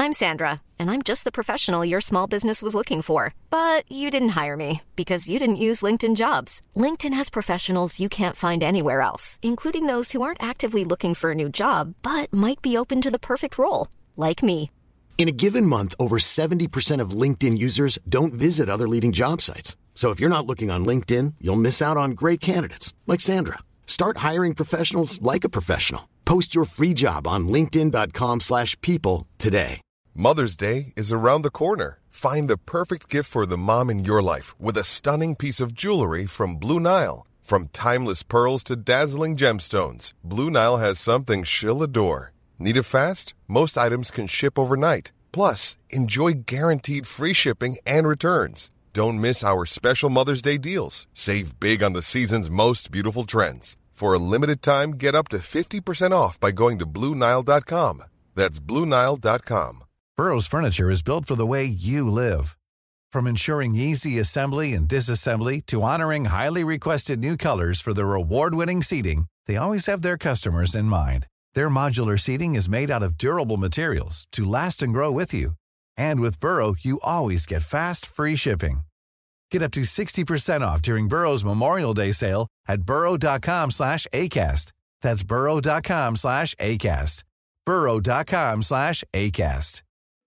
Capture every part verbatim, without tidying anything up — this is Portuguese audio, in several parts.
I'm Sandra, and I'm just the professional your small business was looking for. But you didn't hire me because you didn't use LinkedIn Jobs. LinkedIn has professionals you can't find anywhere else, including those who aren't actively looking for a new job, but might be open to the perfect role, like me. In a given month, over seventy percent of LinkedIn users don't visit other leading job sites. So if you're not looking on LinkedIn, you'll miss out on great candidates like Sandra. Start hiring professionals like a professional. Post your free job on linkedin dot com slash people today. Mother's Day is around the corner. Find the perfect gift for the mom in your life with a stunning piece of jewelry from Blue Nile. From timeless pearls to dazzling gemstones, Blue Nile has something she'll adore. Need it fast? Most items can ship overnight. Plus, enjoy guaranteed free shipping and returns. Don't miss our special Mother's Day deals. Save big on the season's most beautiful trends. For a limited time, get up to fifty percent off by going to blue nile dot com. That's blue nile dot com. Burrow's furniture is built for the way you live. From ensuring easy assembly and disassembly to honoring highly requested new colors for their award-winning seating, they always have their customers in mind. Their modular seating is made out of durable materials to last and grow with you. And with Burrow, you always get fast, free shipping. Get up to sixty percent off during Burrow's Memorial Day sale at burrow dot com slash ACAST. That's burrow dot com slash ACAST. burrow dot com slash ACAST.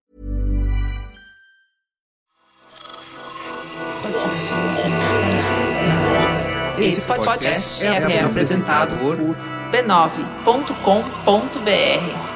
Esse podcast é apresentado por b nove ponto com ponto b r.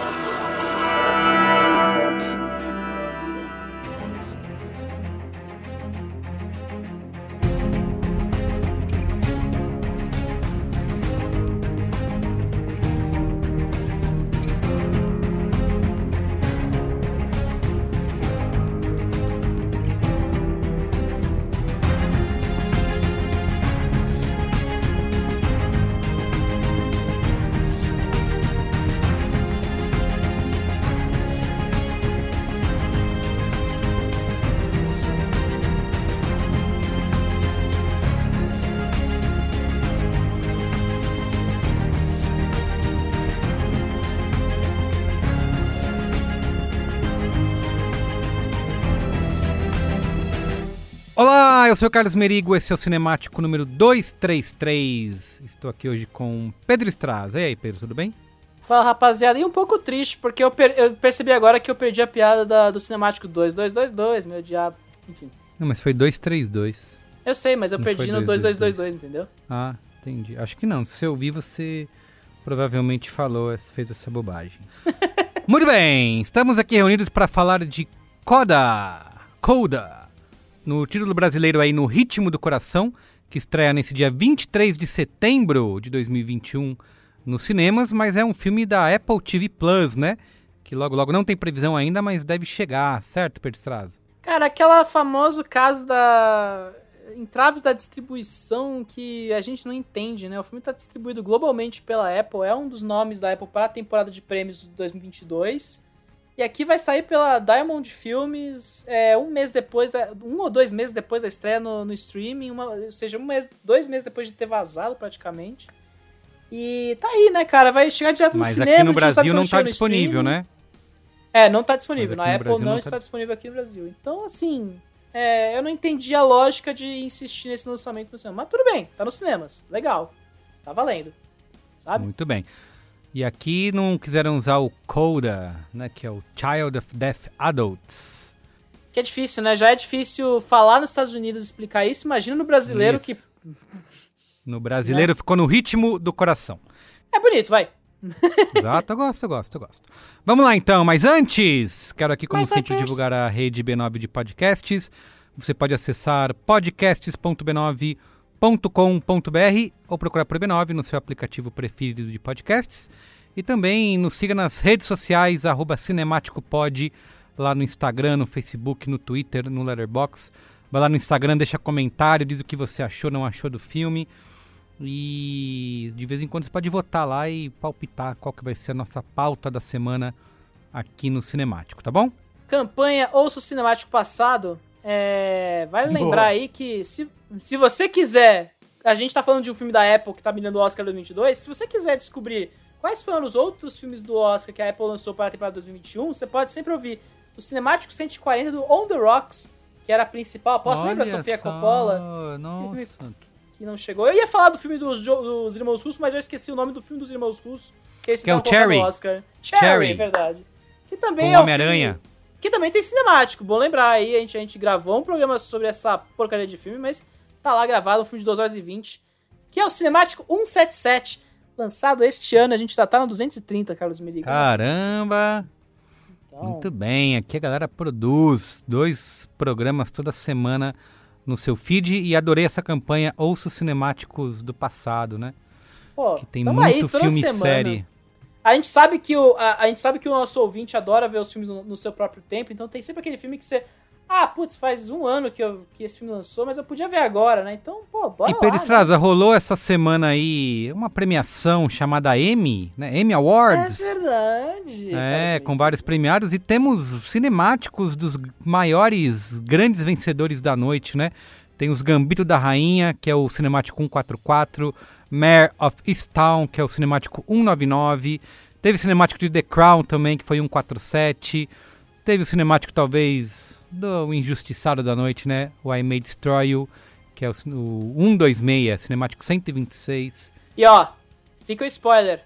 Olá, eu sou o Carlos Merigo, esse é o Cinemático número duzentos e trinta e três. Estou aqui hoje com Pedro Estraza. E aí, Pedro, tudo bem? Fala, rapaziada. E um pouco triste, porque eu, per- eu percebi agora que eu perdi a piada da, do Cinemático dois dois dois dois, meu diabo. Enfim. Não, mas foi duzentos e trinta e dois. Eu sei, mas eu Não perdi no dois dois dois dois, entendeu? Ah, entendi. Acho que não. Se eu vi, você provavelmente falou, fez essa bobagem. Muito bem, estamos aqui reunidos para falar de Coda. Coda. No título brasileiro aí, No Ritmo do Coração, que estreia nesse dia vinte e três de setembro de dois mil e vinte e um nos cinemas, mas é um filme da Apple T V Plus, né? Que logo, logo não tem previsão ainda, mas deve chegar, certo, Pedro Estraza? Cara, aquele famoso caso da entraves da distribuição que a gente não entende, né? O filme está distribuído globalmente pela Apple, é um dos nomes da Apple para a temporada de prêmios de dois mil e vinte e dois. E aqui vai sair pela Diamond Filmes é, um mês depois, da, um ou dois meses depois da estreia no, no streaming, uma, ou seja, um mês, dois meses depois de ter vazado praticamente. E tá aí, né, cara? Vai chegar direto no Mas cinema. Mas aqui no Brasil não tá disponível, né? É, não tá disponível. Na Apple não, não está está disponível aqui no Brasil. Então, assim, é, eu não entendi a lógica de insistir nesse lançamento no cinema. Mas tudo bem, tá nos cinemas. Legal. Tá valendo. Sabe? Muito bem. E aqui não quiseram usar o CODA, né, que é o Child of Deaf Adults. Que é difícil, né? Já é difícil falar nos Estados Unidos e explicar isso. Imagina no brasileiro isso. que... No brasileiro, né? Ficou No Ritmo do Coração. É bonito, vai. Exato, eu gosto, eu gosto, eu gosto. Vamos lá então, mas antes, quero aqui como mas sempre antes. divulgar a rede B nove de podcasts. Você pode acessar podcasts ponto b nove ponto com ponto b r ou procurar por B nove no seu aplicativo preferido de podcasts. E também nos siga nas redes sociais, arroba cinemáticopod, lá no Instagram, no Facebook, no Twitter, no Letterboxd. Vai lá no Instagram, deixa comentário, diz o que você achou, não achou do filme. E de vez em quando você pode votar lá e palpitar qual que vai ser a nossa pauta da semana aqui no Cinemático, tá bom? Campanha Ouça o Cinemático Passado. É, vale Boa. lembrar aí que se, se você quiser, a gente tá falando de um filme da Apple que tá mirando o Oscar dois mil e vinte e dois, se você quiser descobrir quais foram os outros filmes do Oscar que a Apple lançou para a temporada dois mil e vinte e um, você pode sempre ouvir o Cinemático cento e quarenta do On The Rocks, que era a principal aposta. Lembra a Sofia só. Coppola? Nossa. Que não chegou. Eu ia falar do filme dos, dos Irmãos Russos, mas eu esqueci o nome do filme dos Irmãos Russos. Que, que é o Cherry. Oscar. Cherry. Cherry, é verdade. Que também Com é um Homem-Aranha. filme que também tem cinemático. Bom lembrar aí, a gente, a gente gravou um programa sobre essa porcaria de filme, mas tá lá gravado, um filme de duas horas e vinte, que é o Cinemático cento e setenta e sete, lançado este ano. A gente já tá no duzentos e trinta, Carlos Merigo. Caramba! Então... Muito bem, aqui a galera produz dois programas toda semana no seu feed e adorei essa campanha Ouça os Cinemáticos do Passado, né? Pô, que tem muito aí, filme e semana. série. A gente sabe que o, a, a gente sabe que o nosso ouvinte adora ver os filmes no, no seu próprio tempo, então tem sempre aquele filme que você... Ah, putz, faz um ano que, eu, que esse filme lançou, mas eu podia ver agora, né? Então, pô, bora e lá. E Peristraza, né? Rolou essa semana aí uma premiação chamada Emmy, né? Emmy Awards. É verdade. É, com vários premiados. E temos cinemáticos dos maiores, grandes vencedores da noite, né? Tem os Gambito da Rainha, que é o cinemático cento e quarenta e quatro. Mare of Easttown, que é o cinemático cento e noventa e nove. Teve o cinemático de The Crown também, que foi cento e quarenta e sete. Teve o cinemático, talvez, do Injustiçado da Noite, né? O I May Destroy You, que é o, o cento e vinte e seis, cinemático cento e vinte e seis. E ó, fica o spoiler.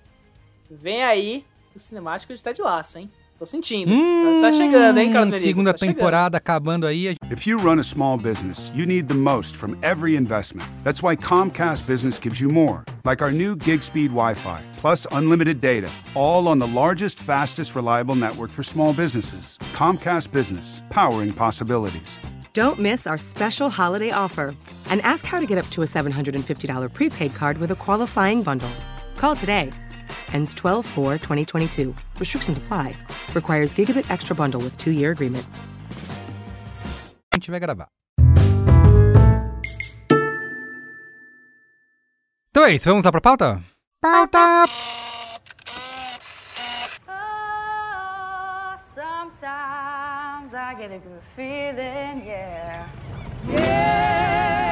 Vem aí o cinemático de Ted Lasso, hein? Tô sentindo. Hum, tá, tá chegando, hein, Carlos Merigo? Segunda tá temporada acabando aí. If you run a small business, you need the most from every investment. That's why Comcast Business gives you more. Like our new gig speed Wi-Fi, plus unlimited data, all on the largest, fastest, reliable network for small businesses. Comcast Business, powering possibilities. Don't miss our special holiday offer and ask how to get up to a seven hundred fifty dollars prepaid card with a qualifying bundle. Call today. Ends twelve four twenty twenty-two. Restrictions apply. Requires gigabit extra bundle with two-year agreement. A gente vai gravar. Então é isso, vamos lá pra pauta? Pauta! Oh, sometimes I get a good feeling, yeah. Yeah!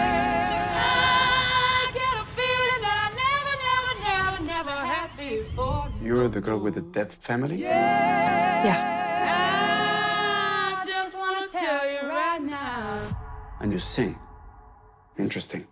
I get a feeling that I never, never, never, never had before. You're the girl with the deaf family? Yeah. Yeah. I just want to tell you right now. And you sing. Interesting.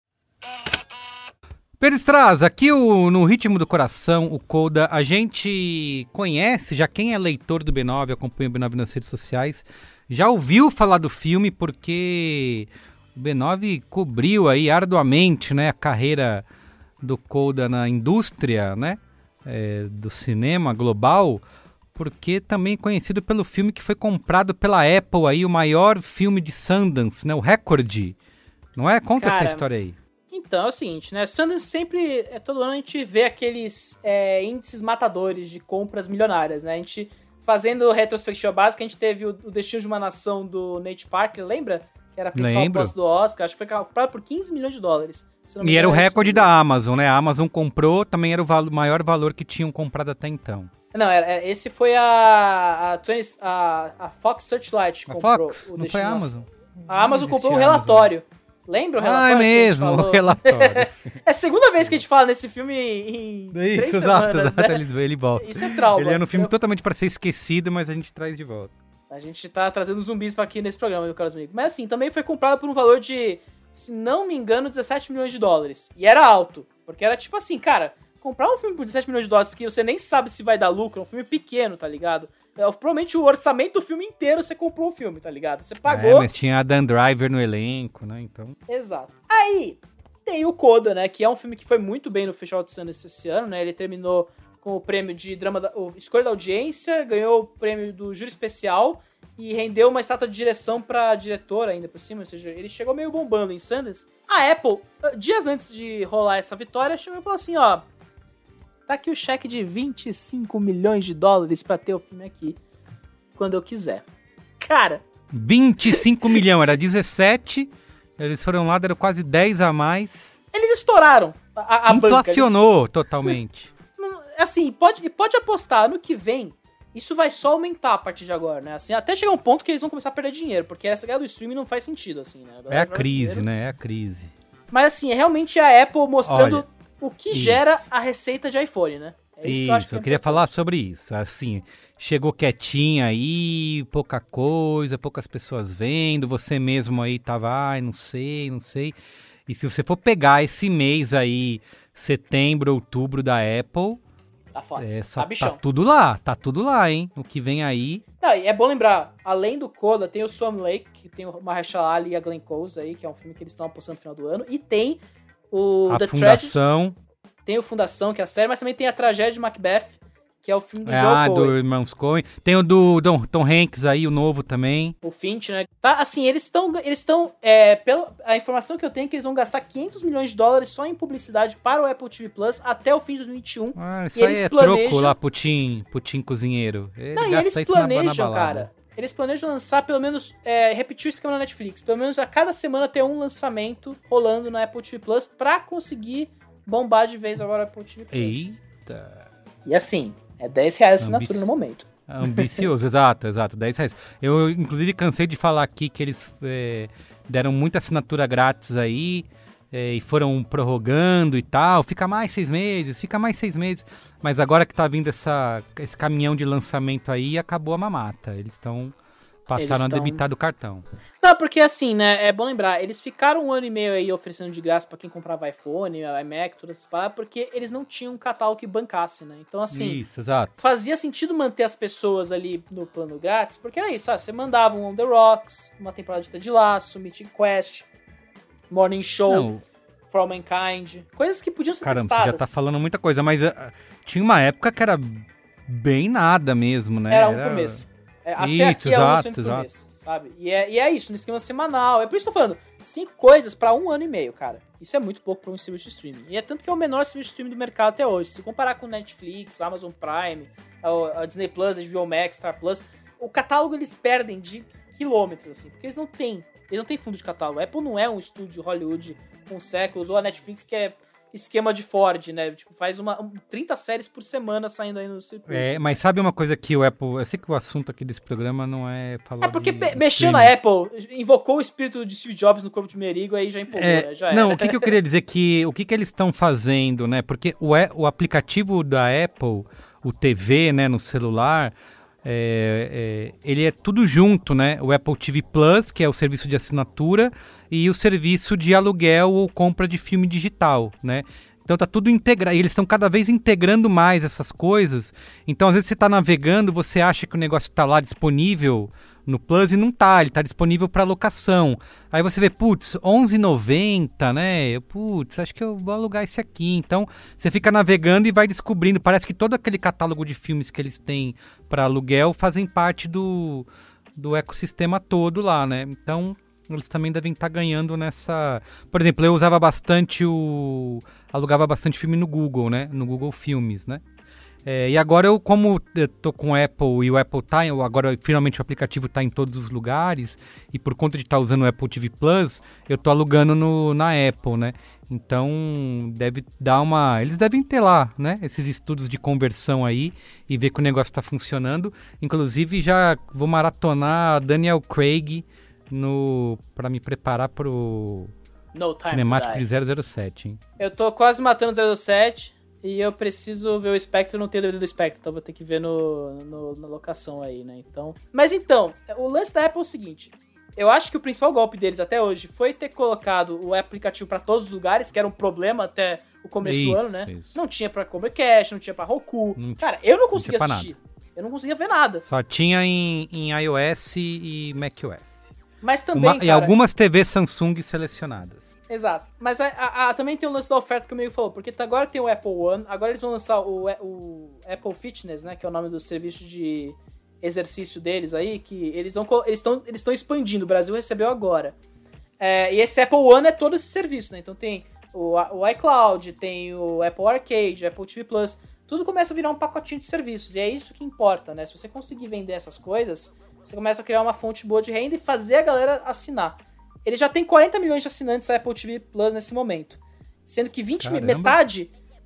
Peristraza, aqui o, no Ritmo do Coração, o Coda, a gente conhece, já quem é leitor do B nove, acompanha o B nove nas redes sociais, já ouviu falar do filme porque o B nove cobriu aí arduamente, né, a carreira do Coda na indústria, né, é, do cinema global, porque também é conhecido pelo filme que foi comprado pela Apple aí, o maior filme de Sundance, né, o recorde, não é? Conta Cara, essa história aí. Então, é o seguinte, né? Sundance sempre, é, todo ano a gente vê aqueles é, índices matadores de compras milionárias, né? A gente, fazendo retrospectiva básica, a gente teve o, o Destino de uma Nação do Nate Parker, lembra? Que era a principal aposta do Oscar, acho que foi comprado por quinze milhões de dólares. E era o recorde da Amazon, né? A Amazon comprou, também era o valo, maior valor que tinham comprado até então. Não, era, esse foi a, a, a, a Fox Searchlight que a comprou Fox? o Não Destino foi a de uma Amazon? Nação. A Amazon Não comprou o Amazon. relatório. Lembra o relatório? Ah, é mesmo, o relatório. É a segunda vez que a gente fala nesse filme em Isso, três exato, semanas, exato, né? ele, ele volta. Isso é trauma. Ele é no filme Eu... totalmente para ser esquecido, mas a gente traz de volta. A gente tá trazendo zumbis pra aqui nesse programa, meu caros amigos. Mas assim, também foi comprado por um valor de, se não me engano, dezessete milhões de dólares. E era alto, porque era tipo assim, cara, comprar um filme por dezessete milhões de dólares que você nem sabe se vai dar lucro, é um filme pequeno, tá ligado? É, provavelmente o orçamento do filme inteiro você comprou o filme, tá ligado? Você pagou... É, mas tinha a Dan Driver no elenco, né, então... Exato. Aí, tem o Coda, né, que é um filme que foi muito bem no Festival de Sundance esse ano, né, ele terminou com o prêmio de drama, da, o Escolha da Audiência, ganhou o prêmio do Júri Especial e rendeu uma estátua de direção pra diretora ainda por cima, ou seja, ele chegou meio bombando em Sundance. A Apple, dias antes de rolar essa vitória, chegou e falou assim, ó, tá aqui o cheque de vinte e cinco milhões de dólares pra ter o filme aqui, quando eu quiser. Cara... vinte e cinco milhões, era dezessete, eles foram lá, deram quase dez a mais. Eles estouraram a, a Inflacionou banca. totalmente. Assim, pode, pode apostar, ano que vem, isso vai só aumentar a partir de agora, né? Assim, até chegar um ponto que eles vão começar a perder dinheiro, porque essa guerra do streaming não faz sentido, assim, né? A é a crise, dinheiro. né? É a crise. Mas assim, é realmente a Apple mostrando... Olha, o que isso. gera a receita de iPhone, né? É isso, isso, que eu, acho que eu é queria importante. falar sobre isso. Assim, chegou quietinha aí, pouca coisa, poucas pessoas vendo, você mesmo aí tava, ai, não sei, não sei. E se você for pegar esse mês aí, setembro, outubro da Apple, Tá foda. é, só, Tá bichão. tá tudo lá, tá tudo lá, hein? O que vem aí. Não, e é bom lembrar, além do Coda, tem o Swan Lake, que tem o Mahershala Ali e a Glenn Close aí, que é um filme que eles estão apostando no final do ano. E tem o a The Fundação. Tragedy, tem o Fundação, que é a série, mas também tem a Tragédia de Macbeth, que é o filme do É, Joel ah, Coen. do Irmãos Coen. Tem o do Tom, Tom Hanks aí, o novo também. O Finch, né? Tá, assim, eles estão, eles estão, é, pela a informação que eu tenho é que eles vão gastar quinhentos milhões de dólares só em publicidade para o Apple T V Plus até o fim de dois mil e vinte e um. Ah, isso E aí eles é planejam- troco lá, Putin, Putin cozinheiro. Ele Não, e gasta eles isso na- na planejam, balada. cara. Eles planejam lançar pelo menos, é, repetir o esquema na Netflix. Pelo menos a cada semana ter um lançamento rolando na Apple T V Plus pra conseguir bombar de vez agora a Apple T V Plus. Eita. E assim, é dez reais a assinatura Ambici- no momento. Ambicioso, exato, exato, dez reais. Eu, inclusive, cansei de falar aqui que eles é, deram muita assinatura grátis aí é, e foram prorrogando e tal. Fica mais seis meses, fica mais seis meses. Mas agora que tá vindo essa, esse caminhão de lançamento aí, acabou a mamata. Eles estão passaram Eles a tão- debitar do cartão. Não, porque assim, né, é bom lembrar, eles ficaram um ano e meio aí oferecendo de graça pra quem comprava iPhone, iMac, todas essas paradas, porque eles não tinham um catálogo que bancasse, né? Então, assim, Isso, exato. fazia sentido manter as pessoas ali no plano grátis, porque era isso, sabe? Você mandava um On The Rocks, uma temporada de Ted Lasso, Mythic Quest, Morning Show, Não, For All Mankind, coisas que podiam ser caramba, você testadas. já tá falando muita coisa, mas ah, tinha uma época que era bem nada mesmo, né? Era um por mês. É, até Isso, aqui é um exato, lançamento por exato. mês, sabe? E é, e é isso, no esquema semanal. É por isso que eu tô falando, cinco coisas pra um ano e meio, cara. Isso é muito pouco pra um serviço de streaming. E é tanto que é o menor serviço de streaming do mercado até hoje. Se comparar com Netflix, Amazon Prime, a, a Disney Plus, a H B O Max, Star Plus, o catálogo eles perdem de quilômetros, assim, porque eles não têm. Eles não têm fundo de catálogo. A Apple não é um estúdio Hollywood com séculos, ou a Netflix que é esquema de Ford, né? Tipo, faz uma, um, trinta séries por semana saindo aí no circuito. É, mas sabe uma coisa que o Apple... Eu sei que o assunto aqui desse programa não é falar É porque de pe- mexeu streaming. na Apple, invocou o espírito de Steve Jobs no corpo de Merigo, aí já empolgou, É, né? Já não, era. o que, que eu queria dizer que... O que, que eles estão fazendo, né? Porque o, e- o aplicativo da Apple, o T V, né, no celular... É, é, ele é tudo junto, né? O Apple T V Plus, que é o serviço de assinatura, e o serviço de aluguel ou compra de filme digital, né? Então tá tudo integrado, eles estão cada vez integrando mais essas coisas. Então às vezes você tá navegando, você acha que o negócio tá lá disponível no Plus e não tá, ele tá disponível para locação. Aí você vê, putz, onze reais e noventa centavos, né? Putz, acho que eu vou alugar esse aqui. Então você fica navegando e vai descobrindo. Parece que todo aquele catálogo de filmes que eles têm para aluguel fazem parte do, do ecossistema todo lá, né? Então eles também devem estar ganhando nessa... Por exemplo, eu usava bastante o... alugava bastante filme no Google, né? No Google Filmes, né? É, e agora eu, como eu tô com o Apple e o Apple tá, eu- agora finalmente o aplicativo tá em todos os lugares, e por conta de estar usando o Apple T V Plus, eu tô alugando no, na Apple, né? Então, deve dar uma... Eles devem ter lá, né? Esses estudos de conversão aí, e ver que o negócio tá funcionando. Inclusive, já vou maratonar Daniel Craig no, pra me preparar pro No Time Cinemático to de Die. zero zero sete, hein? Eu tô quase matando o zero zero sete e eu preciso ver o Spectre, eu não tenho D V D do Spectre, então vou ter que ver no, no- na locação aí, né? Então... Mas então, o lance da Apple é o seguinte... Eu acho que o principal golpe deles até hoje foi ter colocado o aplicativo pra todos os lugares, que era um problema até o começo do Isso, ano, né? isso. Não tinha pra Chromecast, não tinha pra Roku. Não Cara, eu não tinha conseguia pra assistir. Eu não conseguia ver nada. Só tinha em, em iOS e macOS. Mas também, Uma- cara... e algumas T Vs Samsung selecionadas. Exato. Mas a, a- a- também tem o lance da oferta que o amigo falou, porque tá- agora tem o Apple One, agora eles vão lançar o, o Apple Fitness, né, que é o nome do serviço de exercício deles aí, que eles vão eles estão eles estão expandindo, o Brasil recebeu agora. É, e esse Apple One é todo esse serviço, né? Então tem o, o iCloud, tem o Apple Arcade, o Apple T V Plus, tudo começa a virar um pacotinho de serviços, e é isso que importa, né? Se você conseguir vender essas coisas, você começa a criar uma fonte boa de renda e fazer a galera assinar. Ele já tem quarenta milhões de assinantes da Apple T V Plus nesse momento. Sendo que vinte mil, Caramba. metade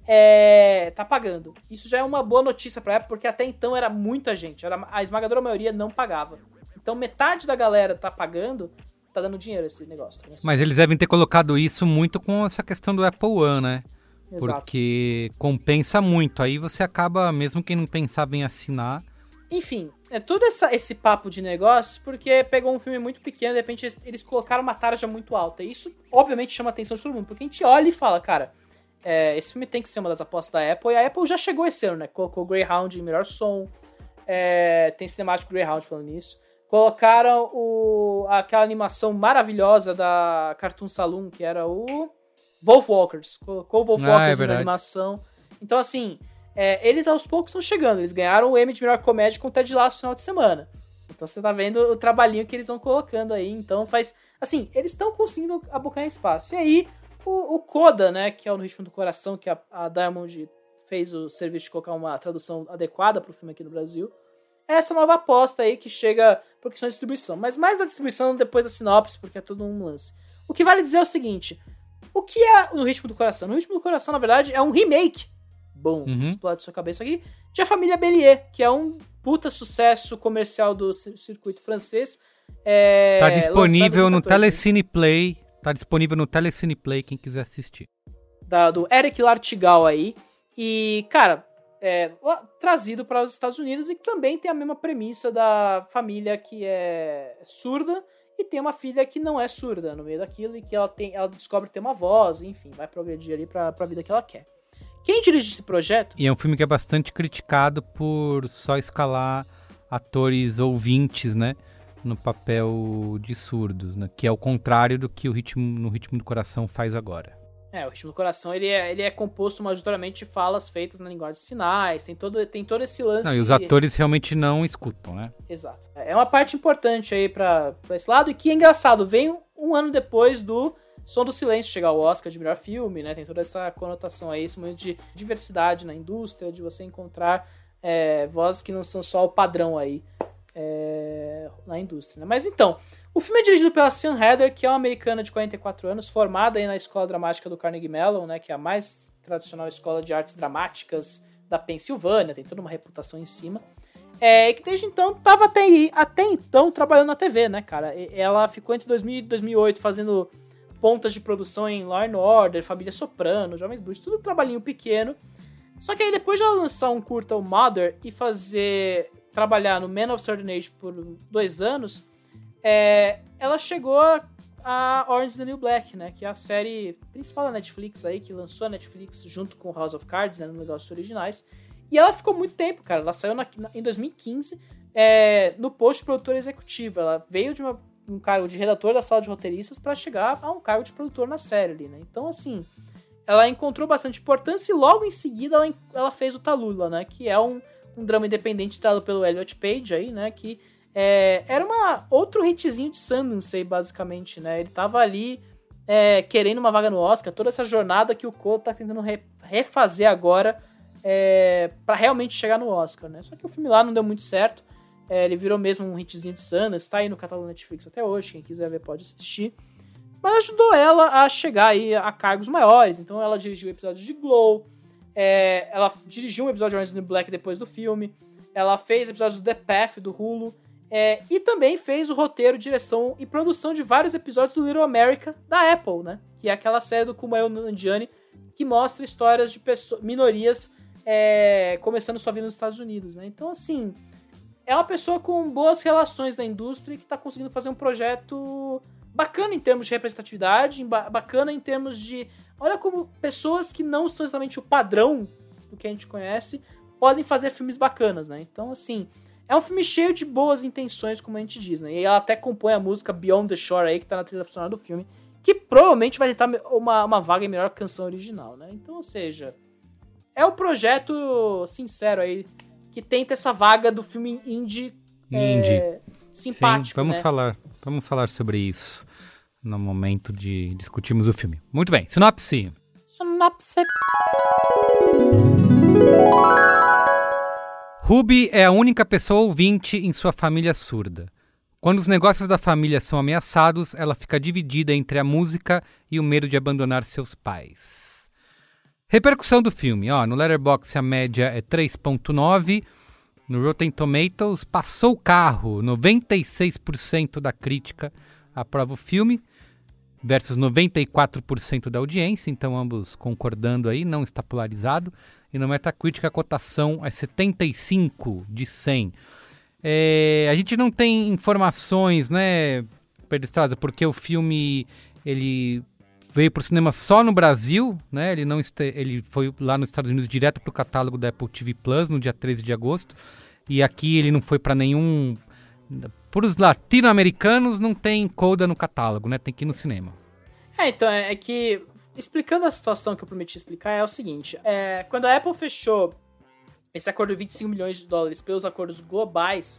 é, tá pagando. Isso já é uma boa notícia pra Apple, porque até então era muita gente. Era, a esmagadora maioria não pagava. Então metade da galera tá pagando, tá dando dinheiro esse negócio. Tá? Mas eles devem ter colocado isso muito com essa questão do Apple One, né? Exato. Porque compensa muito. Aí você acaba, mesmo quem não pensava em assinar... Enfim, é todo essa, esse papo de negócios porque pegou um filme muito pequeno, de repente eles, eles colocaram uma tarja muito alta. E isso, obviamente, chama a atenção de todo mundo. Porque a gente olha e fala, cara, é, esse filme tem que ser uma das apostas da Apple. E a Apple já chegou esse ano, né? Colocou Greyhound em melhor som. É, tem cinemático Greyhound falando nisso. Colocaram o, aquela animação maravilhosa da Cartoon Saloon, que era o Wolf Walkers. Colocou o Wolf ah, Walkers é na animação. Então, assim... É, eles aos poucos estão chegando. Eles ganharam o Emmy de melhor comédia com o Ted Lasso no final de semana. Então você tá vendo o trabalhinho que eles vão colocando aí. Então faz... Assim, eles estão conseguindo abocanhar espaço. E aí, o, o Coda, né, que é o No Ritmo do Coração, que a, a Diamond fez o serviço de colocar uma tradução adequada pro filme aqui no Brasil, é essa nova aposta aí que chega por questão de distribuição. Mas mais da distribuição depois da sinopse, porque é todo um lance. O que vale dizer é o seguinte. O que é o No Ritmo do Coração? No Ritmo do Coração, na verdade, é um remake. Bom, uhum. explode sua cabeça aqui, de A Família Bélier, que é um puta sucesso comercial do circuito francês. É, tá disponível no Telecine Play, tá disponível no Telecine Play, quem quiser assistir. Da, do Eric Lartigal aí, e, cara, é, trazido para os Estados Unidos, e que também tem a mesma premissa da família que é surda, e tem uma filha que não é surda no meio daquilo, e que ela, tem, ela descobre ter uma voz, enfim, vai progredir ali pra, pra vida que ela quer. Quem dirige esse projeto? E é um filme que é bastante criticado por só escalar atores ouvintes, né? No papel de surdos, né? Que é o contrário do que o ritmo, no Ritmo do Coração faz agora. É, o Ritmo do Coração, ele é, ele é composto majoritariamente de falas feitas na linguagem de sinais, tem todo, tem todo esse lance... Não, e os atores realmente não escutam, né? Exato. É uma parte importante aí pra, pra esse lado, e que é engraçado, vem um, um ano depois do Som do Silêncio chegar ao Oscar de melhor filme, né? Tem toda essa conotação aí, esse momento de diversidade na indústria, de você encontrar é, vozes que não são só o padrão aí é, na indústria, né? Mas então, o filme é dirigido pela Sian Heder, que é uma americana de quarenta e quatro anos, formada aí na Escola Dramática do Carnegie Mellon, né? Que é a mais tradicional escola de artes dramáticas da Pensilvânia, tem toda uma reputação em cima. É, que desde então estava até, até então trabalhando na T V, né, cara? Ela ficou entre dois mil e dois mil e oito fazendo pontas de produção em Law and Order, Família Soprano, Jovens Brutos, tudo trabalhinho pequeno. Só que aí depois de ela lançar um curta, o Mother, e fazer trabalhar no Man of Certain Age por dois anos, é, ela chegou a Orange is the New Black, né, que é a série principal da Netflix aí, que lançou a Netflix junto com House of Cards, né, nos negócios originais. E ela ficou muito tempo, cara. Ela saiu na, na, em dois mil e quinze é, no posto de produtora executiva. Ela veio de uma um cargo de redator da sala de roteiristas para chegar a um cargo de produtor na série ali, né? Então, assim, ela encontrou bastante importância e logo em seguida ela, ela fez o Tallulah, né? Que é um, um drama independente estrelado pelo Elliot Page aí, né? Que é, era uma, outro hitzinho de Sundance aí, basicamente, né? Ele tava ali é, querendo uma vaga no Oscar, toda essa jornada que o Cole tá tentando re, refazer agora é, para realmente chegar no Oscar, né? Só que o filme lá não deu muito certo. É, ele virou mesmo um hitzinho de Sundance, tá aí no catálogo Netflix até hoje, quem quiser ver pode assistir. Mas ajudou ela a chegar aí a cargos maiores, então ela dirigiu episódios de Glow, é, ela dirigiu um episódio de Orange is the New Black depois do filme, ela fez episódios do The Path, do Hulu, é, e também fez o roteiro, direção e produção de vários episódios do Little America da Apple, né? Que é aquela série do Kumail Nanjiani que mostra histórias de pessoas, minorias é, começando sua vida nos Estados Unidos, né? Então, assim... É uma pessoa com boas relações na indústria que está conseguindo fazer um projeto bacana em termos de representatividade, bacana em termos de... Olha como pessoas que não são exatamente o padrão do que a gente conhece podem fazer filmes bacanas, né? Então, assim, é um filme cheio de boas intenções, como a gente diz, né? E ela até compõe a música Beyond the Shore aí, que tá na trilha sonora do filme, que provavelmente vai tentar uma, uma vaga em melhor canção original, né? Então, ou seja, é um projeto sincero aí, que tenta essa vaga do filme indie, indie. É, simpático, Sim, vamos né? falar, vamos falar sobre isso no momento de discutirmos o filme. Muito bem, sinopse. Sinopse. Ruby é a única pessoa ouvinte em sua família surda. Quando os negócios da família são ameaçados, ela fica dividida entre a música e o medo de abandonar seus pais. Repercussão do filme, ó, no Letterboxd a média é três ponto nove, no Rotten Tomatoes passou o carro, noventa e seis por cento da crítica aprova o filme, versus noventa e quatro por cento da audiência, então ambos concordando aí, não está polarizado. E no Metacritic a cotação é setenta e cinco de cem. É, a gente não tem informações, né, Pedro Estrada, porque o filme ele veio para o cinema só no Brasil, né? Ele, não este, ele foi lá nos Estados Unidos direto para o catálogo da Apple T V Plus no dia treze de agosto. E aqui ele não foi para nenhum... Para os latino-americanos não tem Coda no catálogo, né? Tem que ir no cinema. É, então, é, é que... Explicando a situação que eu prometi explicar, é o seguinte. É, quando a Apple fechou esse acordo de vinte e cinco milhões de dólares pelos acordos globais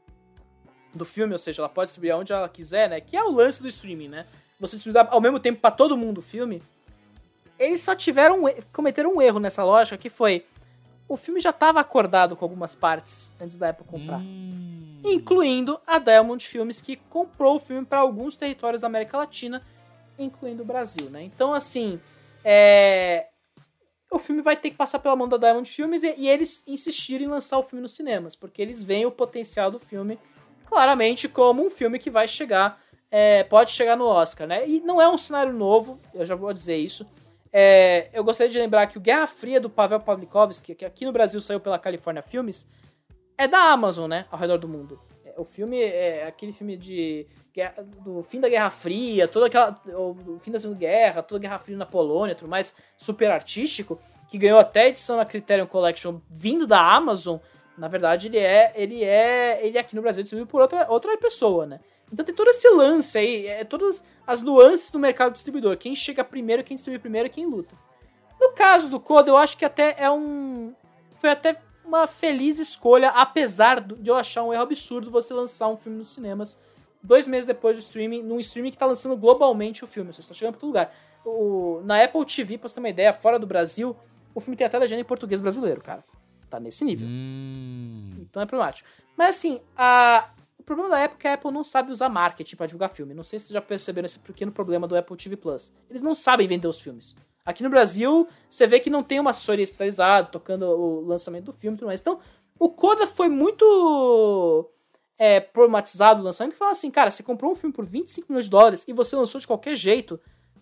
do filme, ou seja, ela pode distribuir onde ela quiser, né? Que é o lance do streaming, né? Você distribuir ao mesmo tempo para todo mundo o filme. Eles só tiveram... Cometeram um erro nessa lógica, que foi... O filme já estava acordado com algumas partes antes da Apple comprar. Hum. Incluindo a Diamond Filmes, que comprou o filme para alguns territórios da América Latina, incluindo o Brasil, né? Então, assim, é... o filme vai ter que passar pela mão da Diamond Filmes e, e eles insistiram em lançar o filme nos cinemas, porque eles veem o potencial do filme claramente como um filme que vai chegar, é, pode chegar no Oscar, né? E não é um cenário novo, eu já vou dizer isso. É, eu gostaria de lembrar que o Guerra Fria do Pavel Pawlikowski, que aqui no Brasil saiu pela California Filmes, é da Amazon, né? Ao redor do mundo. O filme é aquele filme de do fim da Guerra Fria, toda aquela, o fim da Segunda Guerra, toda a Guerra Fria na Polônia, tudo mais, super artístico, que ganhou até edição na Criterion Collection vindo da Amazon. Na verdade, ele é, ele é, ele é aqui no Brasil distribuído por outra, outra pessoa, né? Então tem todo esse lance aí, é, todas as nuances do mercado distribuidor. Quem chega primeiro, quem distribui primeiro, quem luta. No caso do Coda, eu acho que até é um... Foi até uma feliz escolha, apesar de eu achar um erro absurdo você lançar um filme nos cinemas dois meses depois do streaming, num streaming que tá lançando globalmente o filme. Você está chegando pra todo lugar. O, na Apple T V, pra você ter uma ideia, fora do Brasil, o filme tem até legenda em português brasileiro, cara. Tá nesse nível. Hum. Então é problemático. Mas assim, a... o problema da Apple é que a Apple não sabe usar marketing pra divulgar filme. Não sei se vocês já perceberam esse pequeno problema do Apple T V Plus. Eles não sabem vender os filmes. Aqui no Brasil, você vê que não tem uma assessoria especializada tocando o lançamento do filme e tudo mais. Então, o Coda foi muito é, problematizado o lançamento, que fala assim, cara, você comprou um filme por vinte e cinco milhões de dólares e você lançou de qualquer jeito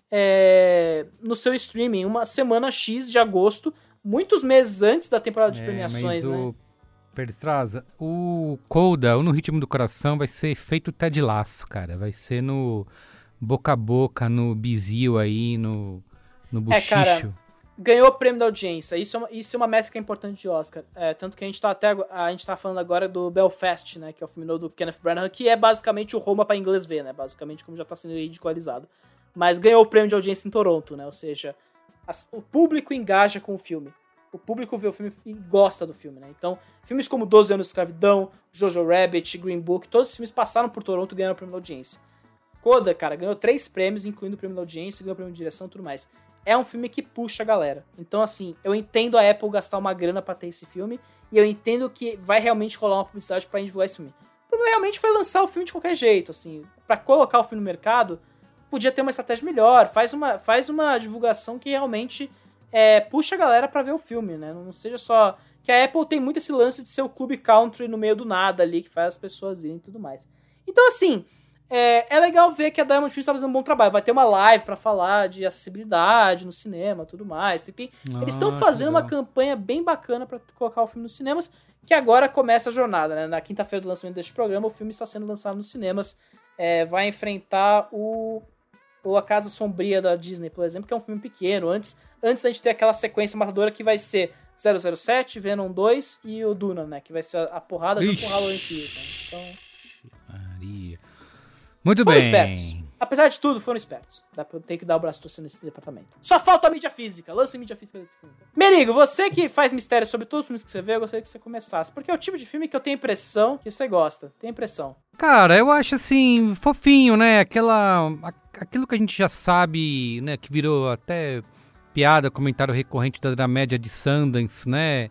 é, no seu streaming, uma semana X de agosto, muitos meses antes da temporada de é, premiações, mas né? O... Pedro Estrada, o Coda, ou No Ritmo do Coração, vai ser feito Ted Lasso, cara. Vai ser no boca a boca, no bizil aí, no... No buchicho. É, cara, ganhou o prêmio da audiência. Isso é uma, isso é uma métrica importante de Oscar. É, tanto que a gente tá até a gente tá falando agora do Belfast, né? Que é o filme novo do Kenneth Branagh, que é basicamente o Roma para inglês ver, né? Basicamente, como já tá sendo ridicularizado. Mas ganhou o prêmio de audiência em Toronto, né? Ou seja, as, o público engaja com o filme. O público vê o filme e gosta do filme, né? Então, filmes como doze anos de escravidão, Jojo Rabbit, Green Book, todos esses filmes passaram por Toronto e ganharam o prêmio da audiência. Coda, cara, ganhou três prêmios, incluindo o prêmio da audiência, ganhou o prêmio de direção e tudo mais. É um filme que puxa a galera. Então, assim, eu entendo a Apple gastar uma grana pra ter esse filme, e eu entendo que vai realmente rolar uma publicidade pra divulgar esse filme. O problema realmente foi lançar o filme de qualquer jeito, assim. Pra colocar o filme no mercado, podia ter uma estratégia melhor, faz uma, faz uma divulgação que realmente é, puxa a galera pra ver o filme, né? Não seja só... Que a Apple tem muito esse lance de ser o clube country no meio do nada ali, que faz as pessoas irem e tudo mais. Então, assim... É, é legal ver que a Diamond Films está fazendo um bom trabalho. Vai ter uma live para falar de acessibilidade no cinema e tudo mais. Tem, tem, ah, eles estão fazendo uma campanha bem bacana para colocar o filme nos cinemas, que agora começa a jornada, né? Na quinta-feira do lançamento deste programa, o filme está sendo lançado nos cinemas. É, vai enfrentar o, o A Casa Sombria da Disney, por exemplo, que é um filme pequeno. Antes, antes da gente ter aquela sequência matadora que vai ser zero zero sete, Venom dois e o Duna, né? Que vai ser a, a porrada junto com o Halloween Kills, né? Então... Maria... Muito foram bem. Espertos. Apesar de tudo, foram espertos. Dá pra ter que dar o braço torcendo nesse departamento. Só falta a mídia física. Lance mídia física desse filme. Merigo, você que faz mistério sobre todos os filmes que você vê, eu gostaria que você começasse. Porque é o tipo de filme que eu tenho a impressão que você gosta. Tem impressão. Cara, eu acho assim, fofinho, né? Aquela, aquilo que a gente já sabe, né? Que virou até piada, comentário recorrente da, da média de Sundance, né?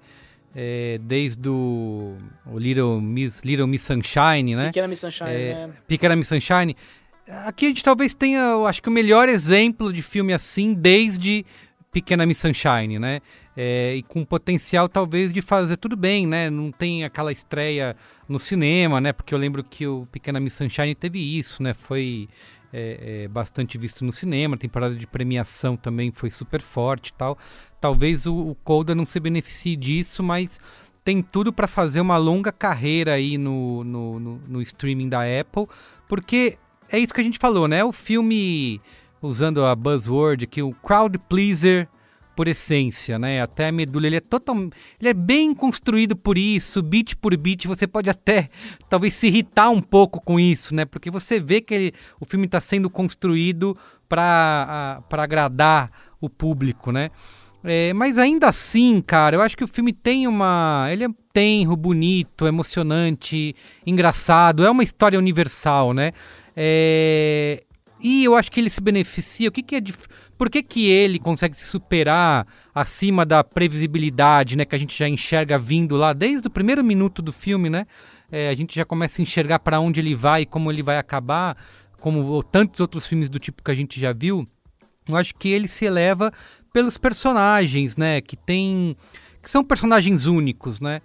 É, desde o, o Little, Miss, Little Miss Sunshine, né? Pequena Miss Sunshine, é, né? Pequena Miss Sunshine. Aqui a gente talvez tenha, eu acho que o melhor exemplo de filme assim desde Pequena Miss Sunshine, né? É, e com potencial talvez de fazer tudo bem, né? Não tem aquela estreia no cinema, né? Porque eu lembro que o Pequena Miss Sunshine teve isso, né? Foi é, é, bastante visto no cinema, a temporada de premiação também foi super forte e tal. Talvez o, o Coda não se beneficie disso, mas tem tudo para fazer uma longa carreira aí no, no, no, no streaming da Apple, porque é isso que a gente falou, né? O filme, usando a buzzword aqui, o crowd pleaser por essência, né? Até a medula, ele é total, ele é bem construído por isso, beat por beat, você pode até talvez se irritar um pouco com isso, né? Porque você vê que ele, o filme está sendo construído para para agradar o público, né? É, mas ainda assim, cara, eu acho que o filme tem uma... Ele é tenro, bonito, emocionante, engraçado, é uma história universal, né? É, e eu acho que ele se beneficia... O que que é dif... Por que que ele consegue se superar acima da previsibilidade, né? Que a gente já enxerga vindo lá desde o primeiro minuto do filme, né? É, a gente já começa a enxergar para onde ele vai e como ele vai acabar, como tantos outros filmes do tipo que a gente já viu. Eu acho que ele se eleva pelos personagens, né, que tem, que são personagens únicos, né,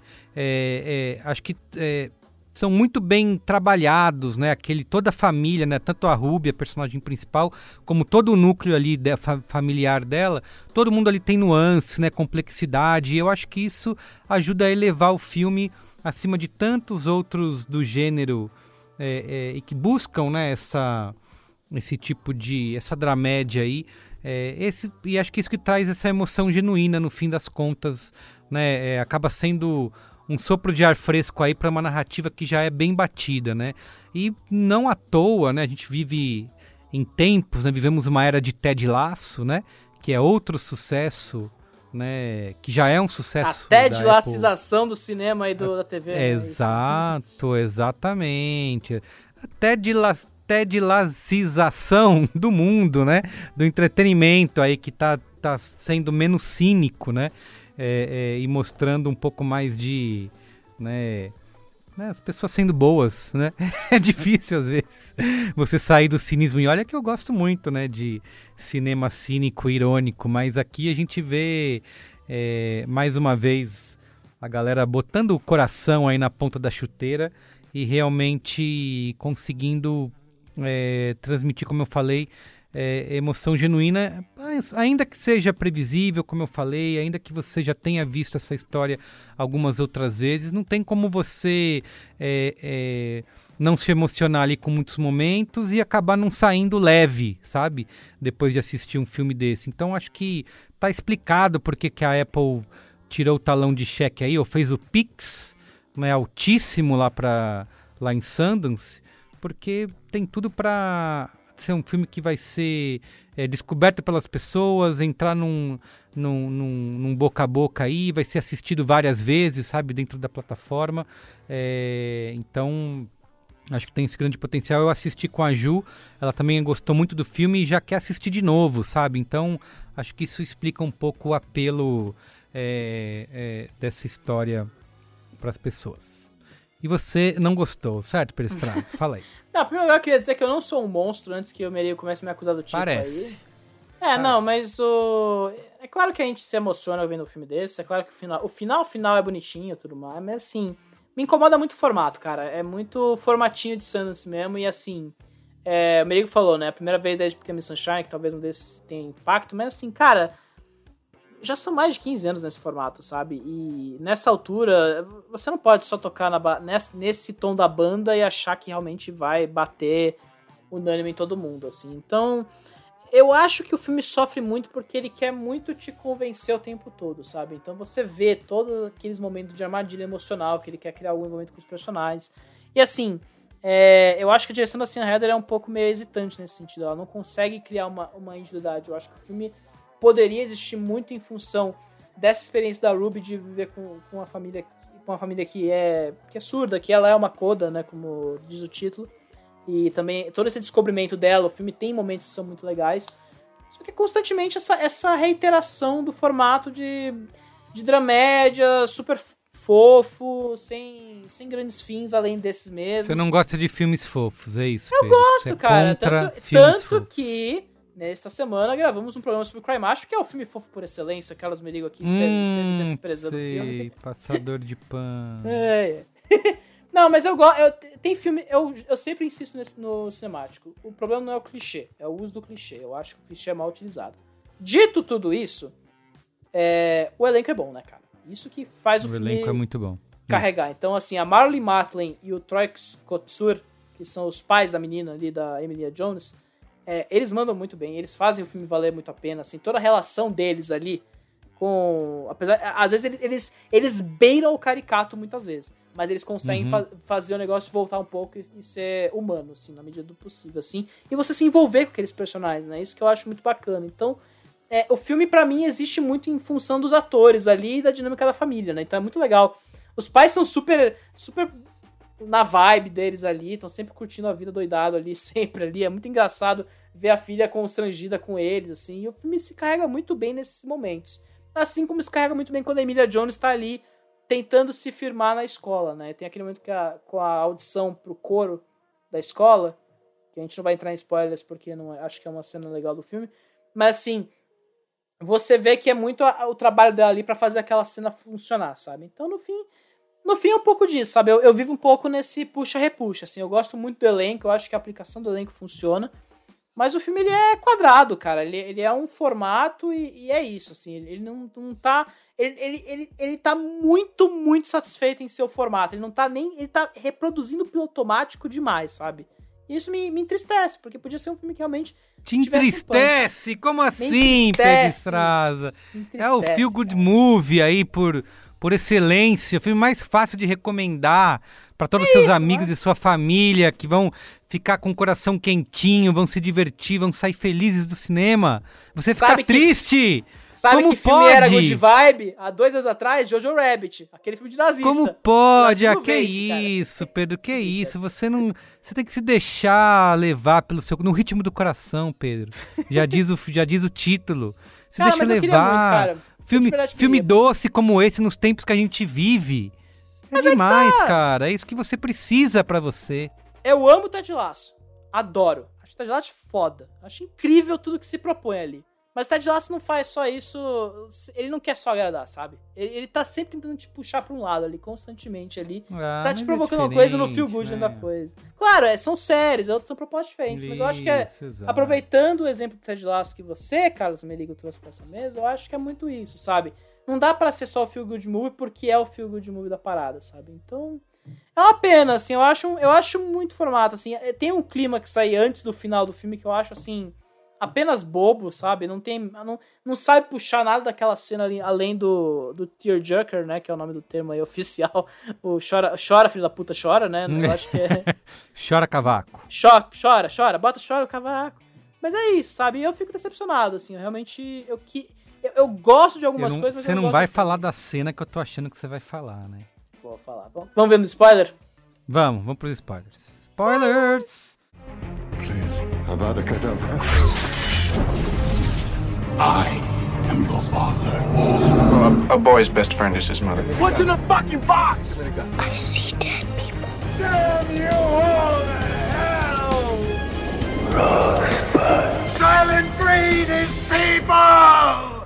é, é, acho que é, são muito bem trabalhados, né, aquele, toda a família, né, tanto a Ruby, a personagem principal, como todo o núcleo ali de, fa, familiar dela, todo mundo ali tem nuance, né, complexidade, e eu acho que isso ajuda a elevar o filme acima de tantos outros do gênero, é, é, e que buscam, né, essa, esse tipo de, essa dramédia aí. É, esse, e acho que isso que traz essa emoção genuína no fim das contas, né, é, acaba sendo um sopro de ar fresco aí para uma narrativa que já é bem batida, né, e não à toa, né, a gente vive em tempos, né, vivemos uma era de Ted Lasso, né, que é outro sucesso, né, que já é um sucesso. A Ted Lassização do cinema e do, da T V. É, né, exato, exatamente. A Ted Lasso de lazização do mundo, né, do entretenimento aí que tá, tá sendo menos cínico, né, é, é, e mostrando um pouco mais de, né, né, as pessoas sendo boas, né, é difícil às vezes você sair do cinismo, e olha que eu gosto muito, né, de cinema cínico, irônico, mas aqui a gente vê, é, mais uma vez, a galera botando o coração aí na ponta da chuteira e realmente conseguindo É, transmitir, como eu falei, é, emoção genuína, ainda que seja previsível, como eu falei, ainda que você já tenha visto essa história algumas outras vezes, não tem como você é, é, não se emocionar ali com muitos momentos e acabar não saindo leve, sabe? Depois de assistir um filme desse. Então acho que tá explicado porque que a Apple tirou o talão de cheque aí, ou fez o Pix, né, altíssimo lá, pra, lá em Sundance, porque tem tudo para ser um filme que vai ser é, descoberto pelas pessoas, entrar num, num, num, num boca a boca aí, vai ser assistido várias vezes, sabe, dentro da plataforma. É, então, acho que tem esse grande potencial. Eu assisti com a Ju, ela também gostou muito do filme e já quer assistir de novo, sabe? Então, acho que isso explica um pouco o apelo é, é, dessa história para as pessoas. E você não gostou, certo, Perestrazzi? Fala aí. Não, primeiro lugar eu queria dizer que eu não sou um monstro antes que o Merigo comece a me acusar do tipo. Parece. Aí. É, Parece. Não, mas o... É claro que a gente se emociona vendo um filme desse, é claro que o final, o final, o final é bonitinho e tudo mais, mas assim, me incomoda muito o formato, cara. É muito formatinho de Sundance mesmo, e assim, é, o Merigo falou, né, a primeira vez desde Pequena Miss Sunshine, que talvez um desses tenha impacto, mas assim, cara, já são mais de quinze anos nesse formato, sabe? E nessa altura, você não pode só tocar na ba- nesse, nesse tom da banda e achar que realmente vai bater unânime em todo mundo, assim. Então, eu acho que o filme sofre muito porque ele quer muito te convencer o tempo todo, sabe? Então você vê todos aqueles momentos de armadilha emocional que ele quer criar algum momento com os personagens. E assim, é, eu acho que a direção da Sienna Heather é um pouco meio hesitante nesse sentido. Ela não consegue criar uma, uma individualidade. Eu acho que o filme poderia existir muito em função dessa experiência da Ruby de viver com, com uma família, com uma família que é, que é surda, que ela é uma coda, né, como diz o título. E também todo esse descobrimento dela, o filme tem momentos que são muito legais. Só que é constantemente essa, essa reiteração do formato de, de dramédia super fofo, sem, sem grandes fins além desses mesmos. Você não gosta de filmes fofos, é isso, Eu Pedro? gosto, Você é cara. contra Tanto, filmes tanto fofos. que nesta semana gravamos um programa sobre Cry Macho, que é o filme fofo por excelência. Carlos Merigo aqui Hum, esteve desprezando o sei, filme. passador de pano. É, é. Não, mas eu gosto. Tem filme. Eu, eu sempre insisto nesse, no cinemático. O problema não é o clichê, é o uso do clichê. Eu acho que o clichê é mal utilizado. Dito tudo isso, é, o elenco é bom, né, cara? Isso que faz o, o filme elenco é muito bom. carregar. Isso. Então, assim, a Marlee Matlin e o Troy Kotsur, que são os pais da menina ali, da Emilia Jones, é, eles mandam muito bem. Eles fazem o filme valer muito a pena. Assim, toda a relação deles ali com... Apesar, às vezes eles, eles, eles beiram o caricato muitas vezes. Mas eles conseguem Uhum. fa- fazer o negócio voltar um pouco e, e ser humano, assim, na medida do possível, assim. E você se envolver com aqueles personagens, né? Isso que eu acho muito bacana. Então, é, o filme, pra mim, existe muito em função dos atores ali e da dinâmica da família, né? Então é muito legal. Os pais são super, super na vibe deles ali, estão sempre curtindo a vida doidado ali, sempre ali. É muito engraçado ver a filha constrangida com eles, assim. E o filme se carrega muito bem nesses momentos. Assim como se carrega muito bem quando a Emilia Jones tá ali tentando se firmar na escola, né? Tem aquele momento que a, com a audição pro coro da escola, que a gente não vai entrar em spoilers porque não é, acho que é uma cena legal do filme, mas assim, você vê que é muito a, o trabalho dela ali pra fazer aquela cena funcionar, sabe? Então, no fim, no fim é um pouco disso, sabe? Eu, eu vivo um pouco nesse puxa-repuxa, assim, eu gosto muito do elenco, eu acho que a aplicação do elenco funciona, mas o filme, ele é quadrado, cara, ele, ele é um formato e, e é isso, assim, ele, ele não, não tá... Ele, ele, ele, ele tá muito, muito satisfeito em seu formato, ele não tá nem... Ele tá reproduzindo pelo automático demais, sabe? E isso me, me entristece, porque podia ser um filme que realmente... Te entristece? Um Como assim, Pedro Estraza? É o Feel Good cara. Movie aí, por, por excelência, o filme mais fácil de recomendar para todos os é seus isso, amigos né? E sua família, que vão ficar com o coração quentinho, vão se divertir, vão sair felizes do cinema. Você fica Sabe triste... Que... Sabe Como que filme pode? era good vibe? Há dois anos atrás, Jojo Rabbit, aquele filme de nazista. Como pode? Ah, que vence, isso, Pedro, que isso? Você não, você tem que se deixar levar pelo seu, no ritmo do coração, Pedro. Já diz o, já diz o título. Se cara, deixa mas levar. Eu muito, cara. Filme, filme doce como esse nos tempos que a gente vive. É mas demais, é tá. cara. É isso que você precisa pra você. Eu amo o Ted Lasso. Adoro. Acho o Ted Lasso foda. Acho incrível tudo que se propõe ali. Mas o Ted Lasso não faz só isso, ele não quer só agradar, sabe? Ele, ele tá sempre tentando te puxar pra um lado ali, constantemente ali. Ah, tá te provocando é uma coisa no feel good né? da coisa. Claro, é, são séries, outras são propostas diferentes, isso, mas eu acho que é, exato. Aproveitando o exemplo do Ted Lasso que você, Carlos Merigo, trouxe pra essa mesa, eu acho que é muito isso, sabe? Não dá pra ser só o feel good movie porque é o feel good movie da parada, sabe? Então, é uma pena, assim, eu acho, eu acho muito formato, assim, tem um clima que sai antes do final do filme que eu acho, assim... apenas bobo, sabe? Não tem, não, não sabe puxar nada daquela cena ali, além do, do tearjerker, né? Que é o nome do termo aí oficial. O chora, chora filho da puta, chora, né? Eu acho que é... chora cavaco. Chora, chora, chora, bota chora o cavaco. Mas é isso, sabe? E eu fico decepcionado, assim. Eu realmente, eu, que, eu, eu gosto de algumas não, coisas, mas você eu não, não vai gosto falar da cena que eu tô achando que você vai falar, né? Vou falar. Vamos ver no spoiler? Vamos, vamos pros spoilers. Spoilers! Please, Avada Kedavra. I am your father. Well, a, a boy's best friend is his mother. What's in the fucking box? I see dead people. Damn you all to hell! Rosebud. Silent breed is people!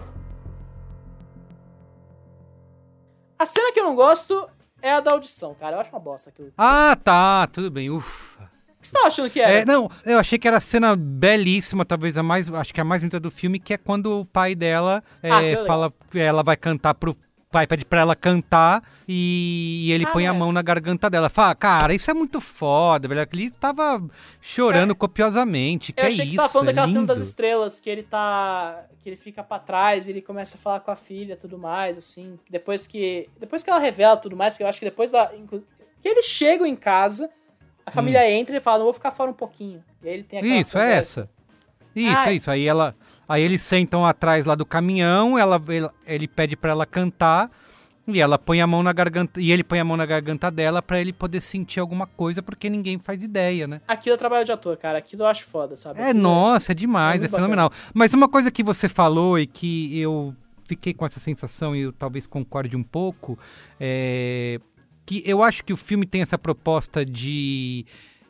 A cena que eu não gosto é a da audição, cara. Eu acho uma bosta aquilo. Ah, tá. Tudo bem. Ufa. O que você tá achando que era? É, não, eu achei que era a cena belíssima, talvez a mais, acho que a mais bonita do filme, que é quando o pai dela é, ah, fala que ela vai cantar pro pai, pede pra ela cantar e, e ele ah, põe a mão na garganta dela. Fala, cara, isso é muito foda, velho. Ele tava chorando é. copiosamente, que eu é achei isso, que você tava falando é daquela lindo. cena das estrelas, que ele tá, que ele fica pra trás e ele começa a falar com a filha e tudo mais, assim. Depois que, depois que ela revela tudo mais, que eu acho que depois da... Que eles chegam em casa... A família hum. entra e fala, não vou ficar fora um pouquinho. E aí ele tem aquela Isso, conversa. é essa. Isso, Ai. é isso. Aí, ela, aí eles sentam atrás lá do caminhão, ela, ele, ele pede pra ela cantar, e ela põe a mão na garganta, e ele põe a mão na garganta dela pra ele poder sentir alguma coisa, porque ninguém faz ideia, né? Aquilo é trabalho de ator, cara. Aquilo eu acho foda, sabe? É, Aquilo nossa, é demais, é, é fenomenal. bacana. Mas uma coisa que você falou e que eu fiquei com essa sensação, e eu talvez concorde um pouco, é que eu acho que o filme tem essa proposta de...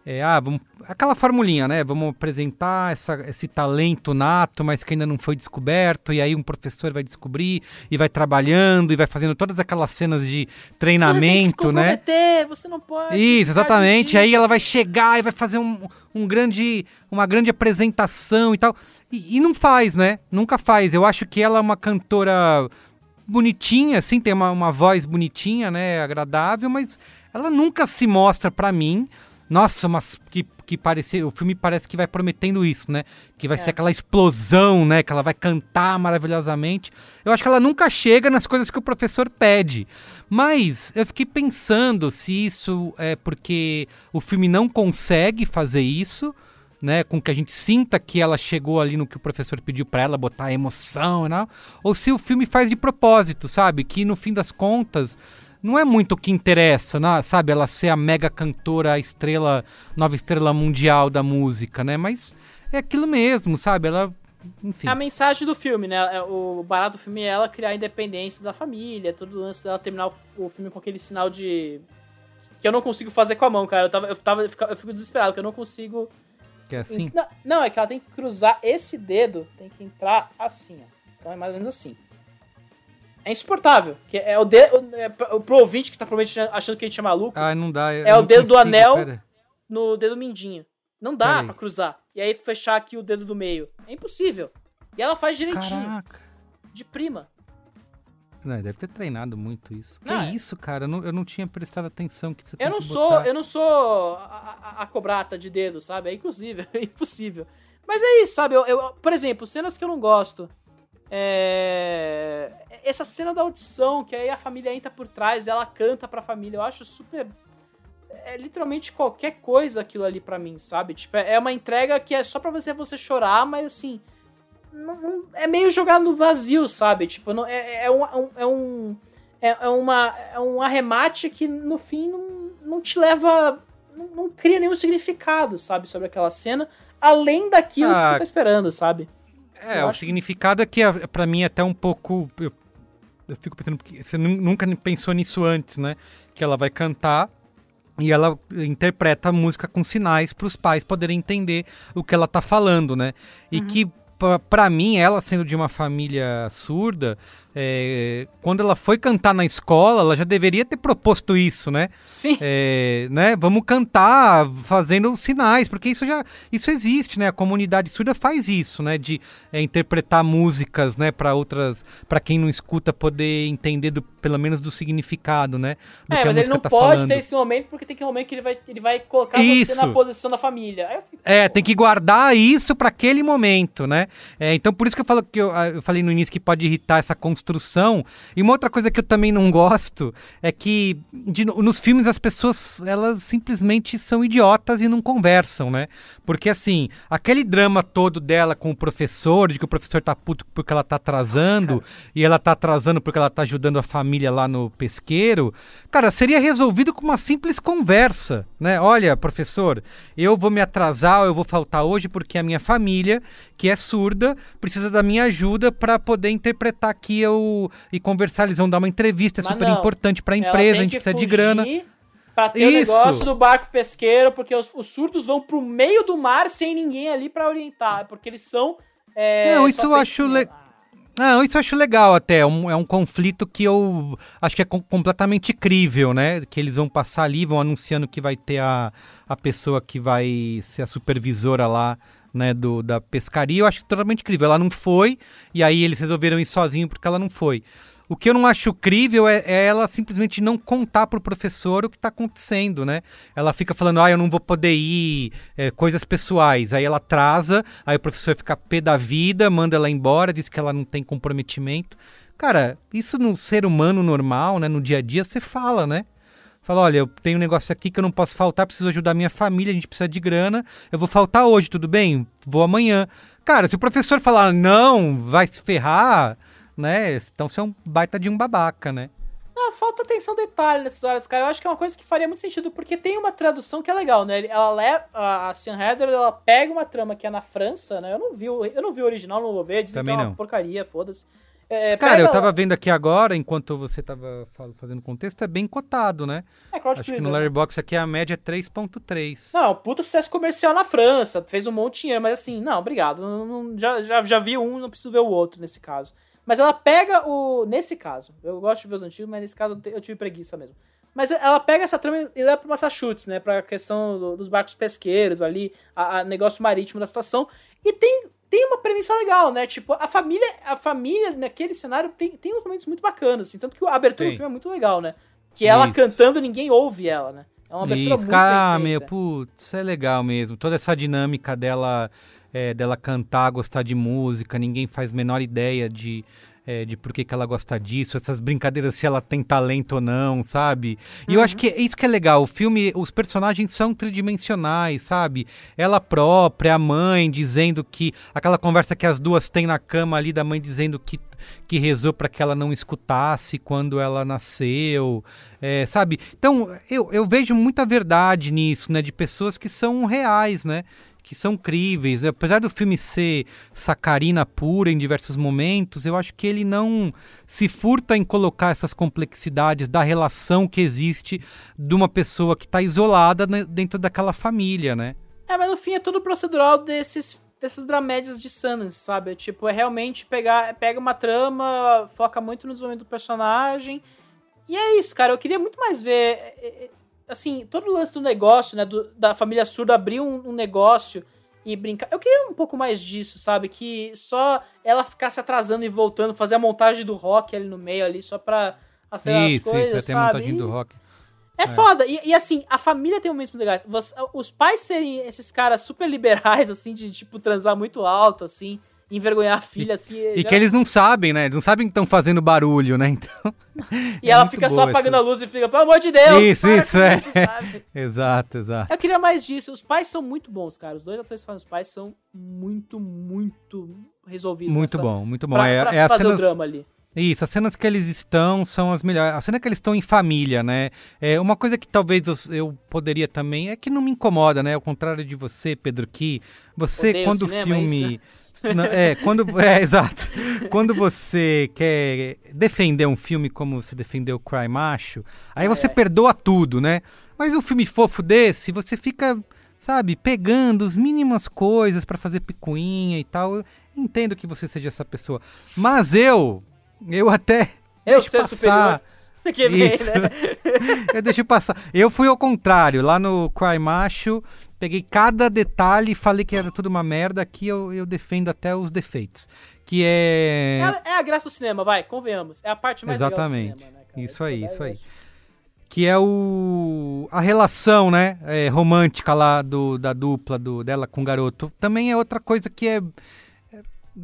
É, ah, vamos, aquela formulinha, né? Vamos apresentar essa, esse talento nato, mas que ainda não foi descoberto, e aí um professor vai descobrir, e vai trabalhando, e vai fazendo todas aquelas cenas de treinamento, né? Você não pode... Isso, exatamente. Aí ela vai chegar e vai fazer um, um grande, uma grande apresentação e tal. E, e não faz, né? Nunca faz. Eu acho que ela é uma cantora bonitinha, assim, tem uma, uma voz bonitinha, né? Agradável, mas ela nunca se mostra pra mim. Nossa, mas que, que parece, o filme parece que vai prometendo isso, né? Que vai é. ser aquela explosão, né? Que ela vai cantar maravilhosamente. Eu acho que ela nunca chega nas coisas que o professor pede. Mas eu fiquei pensando se isso é porque o filme não consegue fazer isso, né? Com que a gente sinta que ela chegou ali no que o professor pediu pra ela, botar emoção e tal. Ou se o filme faz de propósito, sabe? Que no fim das contas... Não é muito o que interessa, né? Sabe? Ela ser a mega cantora, a estrela, nova estrela mundial da música, né? Mas é aquilo mesmo, sabe? Ela, enfim. É a mensagem do filme, né? O barato do filme é ela criar a independência da família, tudo antes dela terminar o filme com aquele sinal de... Que eu não consigo fazer com a mão, cara. Eu, tava, eu, tava, eu fico desesperado, que eu não consigo... Que é assim? Não, não, é que ela tem que cruzar esse dedo, tem que entrar assim, ó. Então é mais ou menos assim. É insuportável. Que é o dedo, é, pro ouvinte que tá provavelmente achando que a gente é maluco. Ah, não dá. É o dedo consigo, do anel pera. no dedo mindinho. Não dá Pera pra cruzar. E aí fechar aqui o dedo do meio. É impossível. E ela faz direitinho. Caraca. De prima. Não, deve ter treinado muito isso. Que Não, é isso, cara? Eu não, eu não tinha prestado atenção que você eu tem não que sou, botar. Eu não sou a, a, a cobrata de dedo, sabe? É impossível. É impossível. Mas é isso, sabe? Eu, eu, por exemplo, cenas que eu não gosto. É... Essa cena da audição, que aí a família entra por trás, ela canta pra família, eu acho super... É literalmente qualquer coisa aquilo ali pra mim, sabe? Tipo, é uma entrega que é só pra você, você chorar, mas assim... Não, não, é meio jogado no vazio, sabe? Tipo, não, é, é, um, é, um, é, é, uma, é um arremate que no fim não, não te leva... Não, não cria nenhum significado, sabe? Sobre aquela cena, além daquilo ah, que você tá esperando, sabe? É, eu o significado que... é que pra mim é até um pouco... Eu, eu fico pensando, porque você nunca pensou nisso antes, né? Que ela vai cantar e ela interpreta a música com sinais para os pais poderem entender o que ela tá falando, né? E uhum. que, pra, pra mim, ela sendo de uma família surda... É, quando ela foi cantar na escola, ela já deveria ter proposto isso, né? Sim. É, né? Vamos cantar fazendo sinais, porque isso já isso existe, né? A comunidade surda faz isso, né? De é, interpretar músicas, né? Para outras, para quem não escuta poder entender do, pelo menos do significado, né? Do é, que mas a ele não tá pode falando. ter esse momento, porque tem que um momento que ele vai, ele vai colocar isso. você na posição da família. Aí eu fico, é, tem que guardar isso para aquele momento, né? É, então por isso que eu falo que eu, eu falei no início que pode irritar essa construção. E uma outra coisa que eu também não gosto é que de, nos filmes as pessoas, elas simplesmente são idiotas e não conversam, né? Porque assim, aquele drama todo dela com o professor, de que o professor tá puto porque ela tá atrasando, Nossa, e ela tá atrasando porque ela tá ajudando a família lá no pesqueiro, cara, seria resolvido com uma simples conversa, né? Olha, professor, eu vou me atrasar, eu vou faltar hoje porque a minha família, que é surda, precisa da minha ajuda para poder interpretar aqui eu e conversar, eles vão dar uma entrevista, é Mas super não, importante pra empresa, a gente precisa de grana. Pra ter Isso. o negócio do barco pesqueiro, porque os, os surdos vão pro meio do mar sem ninguém ali pra orientar, porque eles são... É, não, isso eu acho legal. Não, isso eu acho legal até, é um, é um conflito que eu acho que é com, completamente crível, né, que eles vão passar ali, vão anunciando que vai ter a, a pessoa que vai ser a supervisora lá, né, do, da pescaria, eu acho que totalmente crível. Ela não foi, e aí eles resolveram ir sozinhos porque ela não foi. O que eu não acho crível é, é ela simplesmente não contar pro professor o que tá acontecendo, né? Ela fica falando, ah, eu não vou poder ir, é, coisas pessoais. Aí ela atrasa, aí o professor fica pé da vida, manda ela embora, diz que ela não tem comprometimento. Cara, isso no ser humano normal, né, no dia a dia, você fala, né? Fala, olha, eu tenho um negócio aqui que eu não posso faltar, preciso ajudar minha família, a gente precisa de grana, eu vou faltar hoje, tudo bem? Vou amanhã. Cara, se o professor falar, não, vai se ferrar, né? Então você é um baita de um babaca, né? Ah, falta atenção detalhe nessas horas, cara. Eu acho que é uma coisa que faria muito sentido, porque tem uma tradução que é legal, né? Ela leva, a Sian Heder, ela pega uma trama que é na França, né? Eu não vi, eu não vi o original, não vou ver, dizem que é uma porcaria, foda-se. É, Cara, pega... eu tava vendo aqui agora, enquanto você tava fazendo contexto, é bem cotado, né? É, Crowd Acho Pleaser, que no né? Letterboxd aqui a média é três ponto três. Não, puta sucesso comercial na França, fez um monte de dinheiro, mas assim, não, obrigado, não, não, já, já, já vi um, não preciso ver o outro nesse caso. Mas ela pega o... Nesse caso, eu gosto de ver os antigos, mas nesse caso eu tive preguiça mesmo. Mas ela pega essa trama e leva pro Massachusetts, né? Pra questão do, dos barcos pesqueiros ali, a, a negócio marítimo da situação. E tem, tem uma premissa legal, né? Tipo, a família, a família naquele cenário tem, tem uns momentos muito bacanas, assim. Tanto que a abertura Sim. do filme é muito legal, né? Que ela Isso. cantando, ninguém ouve ela, né? É uma abertura Isso, muito cara, bem meu, feita. putz, isso é legal mesmo. Toda essa dinâmica dela, é, dela cantar, gostar de música, ninguém faz a menor ideia de... É, de por que, que ela gosta disso, essas brincadeiras se ela tem talento ou não, sabe? E Uhum. eu acho que é isso que é legal, o filme, os personagens são tridimensionais, sabe? Ela própria, a mãe dizendo que, aquela conversa que as duas têm na cama ali, da mãe dizendo que, que rezou para que ela não escutasse quando ela nasceu, é, sabe? Então, eu, eu vejo muita verdade nisso, né? De pessoas que são reais, né? Que são críveis. Apesar do filme ser sacarina pura em diversos momentos, eu acho que ele não se furta em colocar essas complexidades da relação que existe de uma pessoa que está isolada, né, dentro daquela família, né? É, mas no fim é tudo procedural desses, desses dramédias de Sundance, sabe? É, tipo, é realmente pegar, pega uma trama, foca muito no desenvolvimento do personagem. E é isso, cara. Eu queria muito mais ver... É, é, assim, todo o lance do negócio, né, do, da família surda abrir um, um negócio e brincar. Eu queria um pouco mais disso, sabe? Que só ela ficar se atrasando e voltando, fazer a montagem do rock ali no meio, ali, só pra acelerar isso, as coisas, isso, vai ter a sabe? montagem E do rock. É, é foda. E, e assim, a família tem momentos muito legais. Você, os pais serem esses caras super liberais, assim, de, tipo, transar muito alto, assim, envergonhar a filha, assim. E já... que eles não sabem, né? Eles não sabem que estão fazendo barulho, né? Então. E ela fica só apagando essas... a luz e fica, pelo amor de Deus! Isso, isso, é. Isso, sabe? Exato, exato. Eu queria mais disso. Os pais são muito bons, cara. Os dois atores que fazem os pais são muito, muito resolvidos. Muito nessa... bom, muito bom. Pra, é, pra é fazer cenas... o drama ali. Isso, as cenas que eles estão são as melhores. A cena que eles estão em família, né? É, uma coisa que talvez eu, eu poderia também, é que não me incomoda, né? Ao contrário de você, Pedro, que você, Odeio quando o cinema, filme... Não, é, quando, é, exato. Quando você quer defender um filme como você defendeu Cry Macho, aí você É. perdoa tudo, né? Mas um filme fofo desse, você fica, sabe, pegando as mínimas coisas pra fazer picuinha e tal. Eu entendo que você seja essa pessoa. Mas eu, eu até Eu deixo ser passar. superior. Que bem, Isso. né? Eu deixo passar. Eu fui ao contrário. Lá no Cry Macho, peguei cada detalhe e falei que era tudo uma merda. Aqui eu, eu defendo até os defeitos. Que é... É, é a graça do cinema, vai, convenhamos. É a parte mais Exatamente. legal do cinema, né, cara? Isso aí, É isso aí. verdade. Que é o... a relação, né, é, romântica lá do, da dupla do, dela com o garoto. Também é outra coisa que é... é,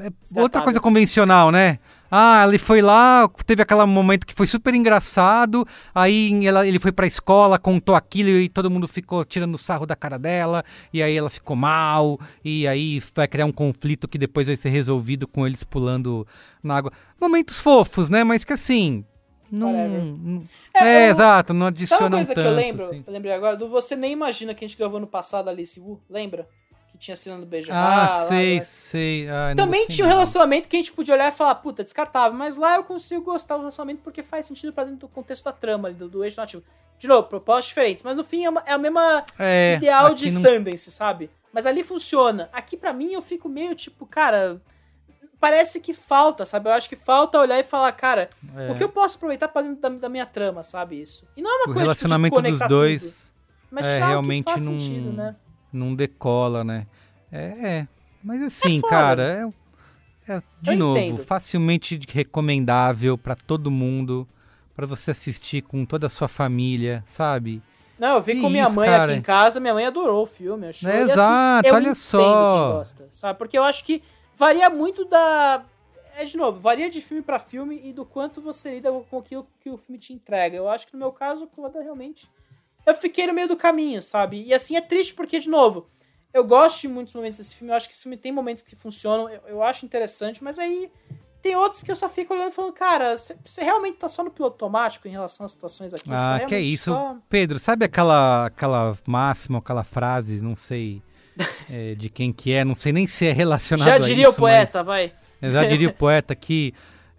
é outra coisa convencional, né? Ah, ele foi lá, teve aquele momento que foi super engraçado, aí ela, ele foi pra escola, contou aquilo e todo mundo ficou tirando sarro da cara dela, e aí ela ficou mal, e aí vai criar um conflito que depois vai ser resolvido com eles pulando na água. Momentos fofos, né? Mas que assim... Não, não... É, é eu... exato, não adiciona tanto. Sabe uma coisa tanto, que eu lembro? assim. Eu lembrei agora do Você Nem Imagina, que a gente gravou no passado, Alice Wu, lembra? Que tinha cena do beijo. Ah, lá, sei, lá. sei. Ai, Também tinha tinha um relacionamento que a gente podia olhar e falar, puta, descartável. Mas lá eu consigo gostar do relacionamento porque faz sentido pra dentro do contexto da trama, ali, do, do eixo nativo. De novo, propostas diferentes, mas no fim é, uma, é a mesma é, ideal de não... Sundance, sabe? Mas ali funciona. Aqui pra mim eu fico meio tipo, cara... Parece que falta, sabe? Eu acho que falta olhar e falar, cara, é. o que eu posso aproveitar pra dentro da, da minha trama, sabe? Isso. E não é uma o coisa relacionamento tipo, de dos dois tudo, mas é, realmente faz não, sentido, né? não decola, né? É, é. Mas assim, é cara, é, é de eu novo, entendo. facilmente recomendável pra todo mundo, pra você assistir com toda a sua família, sabe? Não, eu vi e com minha isso, mãe cara. aqui em casa, minha mãe adorou o filme, achou. É, e, assim, exato, eu olha entendo só. Quem gosta, sabe? Porque eu acho que varia muito da... É, de novo, varia de filme pra filme e do quanto você lida com aquilo que o filme te entrega. Eu acho que no meu caso, realmente, eu fiquei no meio do caminho, sabe? E assim, é triste porque, de novo, eu gosto de muitos momentos desse filme, eu acho que esse filme tem momentos que funcionam, eu, eu acho interessante, mas aí tem outros que eu só fico olhando e falando, cara, você realmente tá só no piloto automático em relação às situações aqui? Ah, tá que é isso. Só... Pedro, sabe aquela, aquela máxima, aquela frase, não sei é, de quem que é, não sei nem se é relacionado Já a diria isso, o poeta, mas... vai. Já diria o poeta que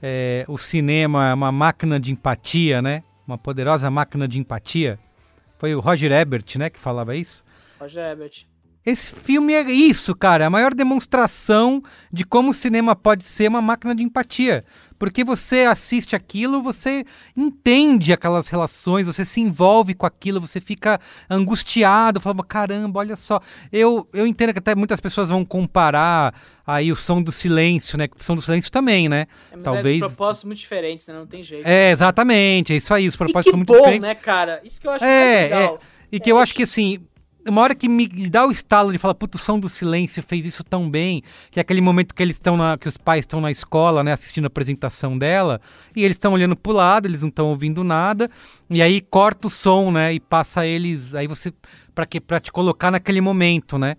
é, o cinema é uma máquina de empatia, né? Uma poderosa máquina de empatia. Foi o Roger Ebert, né, que falava isso. Roger Ebert. Esse filme é isso, cara, a maior demonstração de como o cinema pode ser uma máquina de empatia. Porque você assiste aquilo, você entende aquelas relações, você se envolve com aquilo, você fica angustiado, fala, caramba, olha só. Eu, eu entendo que até muitas pessoas vão comparar aí o Som do Silêncio, né? O Som do Silêncio também, né? É, mas Talvez... é propósitos muito diferentes, né? Não tem jeito. É, exatamente, é isso aí, os propósitos e que são muito bom, diferentes. né, cara? Isso que eu acho é, mais legal. É, e que é, eu acho que, assim... Uma hora que me dá o estalo de falar, puto, o Som do Silêncio fez isso tão bem, que é aquele momento que eles estão na, que os pais estão na escola, né, assistindo a apresentação dela, e eles estão olhando pro lado, eles não estão ouvindo nada, e aí corta o som, né, e passa eles, aí você, pra, que, pra te colocar naquele momento, né,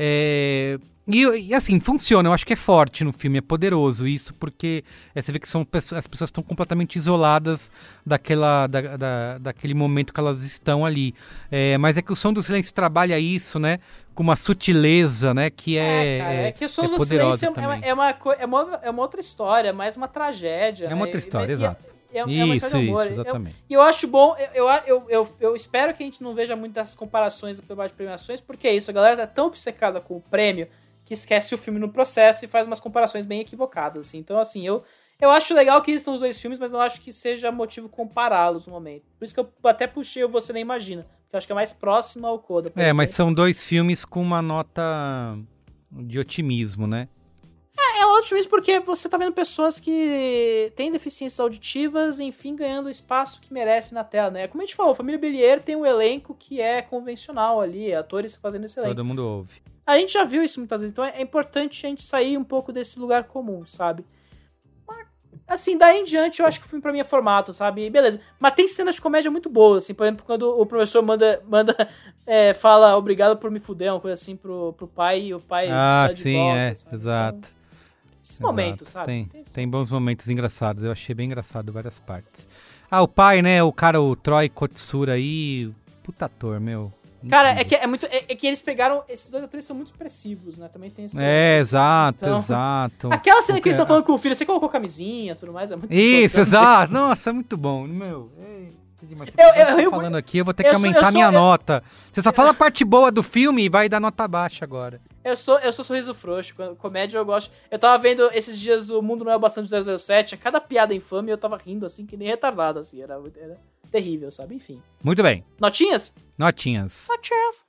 é... E, e assim, funciona, eu acho que é forte no filme, é poderoso isso, porque é, você vê que são, as pessoas estão completamente isoladas daquela, da, da, daquele momento que elas estão ali. É, mas é que o Som do Silêncio trabalha isso, né? Com uma sutileza, né? Que é, é, cara, é que o Som é do Silêncio é, também. é, uma, é, uma outra, é uma outra história, é mais uma tragédia. É uma outra né? história, e, exato. É, é, isso, é uma história de humor. Isso, exatamente. E eu, eu acho bom, eu, eu, eu, eu, eu espero que a gente não veja muitas comparações da debate de premiações, porque é isso, a galera tá tão obcecada com o prêmio que esquece o filme no processo e faz umas comparações bem equivocadas, assim. Então, assim, eu, eu acho legal que existam os dois filmes, mas não acho que seja motivo compará-los no momento. Por isso que eu até puxei o Você Nem Imagina, porque eu acho que é mais próximo ao Coda. É, exemplo. Mas são dois filmes com uma nota de otimismo, né? É, é um otimismo porque você tá vendo pessoas que têm deficiências auditivas, enfim, ganhando o espaço que merece na tela, né? Como a gente falou, a Família Bélier tem um elenco que é convencional ali, atores fazendo esse elenco. Todo mundo ouve. A gente já viu isso muitas vezes, então é importante a gente sair um pouco desse lugar comum, sabe? Mas, assim, daí em diante eu acho que o filme pra mim é formato, sabe? Beleza. Mas tem cenas de comédia muito boas, assim, por exemplo, quando o professor manda, manda é, fala obrigado por me fuder, uma coisa assim pro, pro pai, e o pai Ah, tá de sim, volta, é, sabe? exato. Então, esses momentos, sabe? Tem, tem, tem bons momentos engraçados, eu achei bem engraçado várias partes. Ah, o pai, né, o cara, o Troy Kotsur aí, puta ator, meu... Cara, é que, é, muito, é, é que eles pegaram... Esses dois atores são muito expressivos, né? Também tem esse... É, exato, então, exato. Aquela cena que eles estão falando com o filho, você colocou camisinha e tudo mais, é muito Isso, importante. exato. Nossa, é muito bom. Meu, é, você eu, eu, eu, falando eu, aqui, eu vou ter que eu aumentar sou, eu minha sou, nota. Você só eu, fala a parte boa do filme e vai dar nota baixa agora. Eu sou, eu sou sorriso frouxo. Comédia eu gosto. Eu tava vendo esses dias O Mundo Não É o Bastante zero zero sete, a cada piada infame eu tava rindo assim, que nem retardado, assim. Era, era terrível, sabe? Enfim. Muito bem. Notinhas? Notinhas. Notinhas.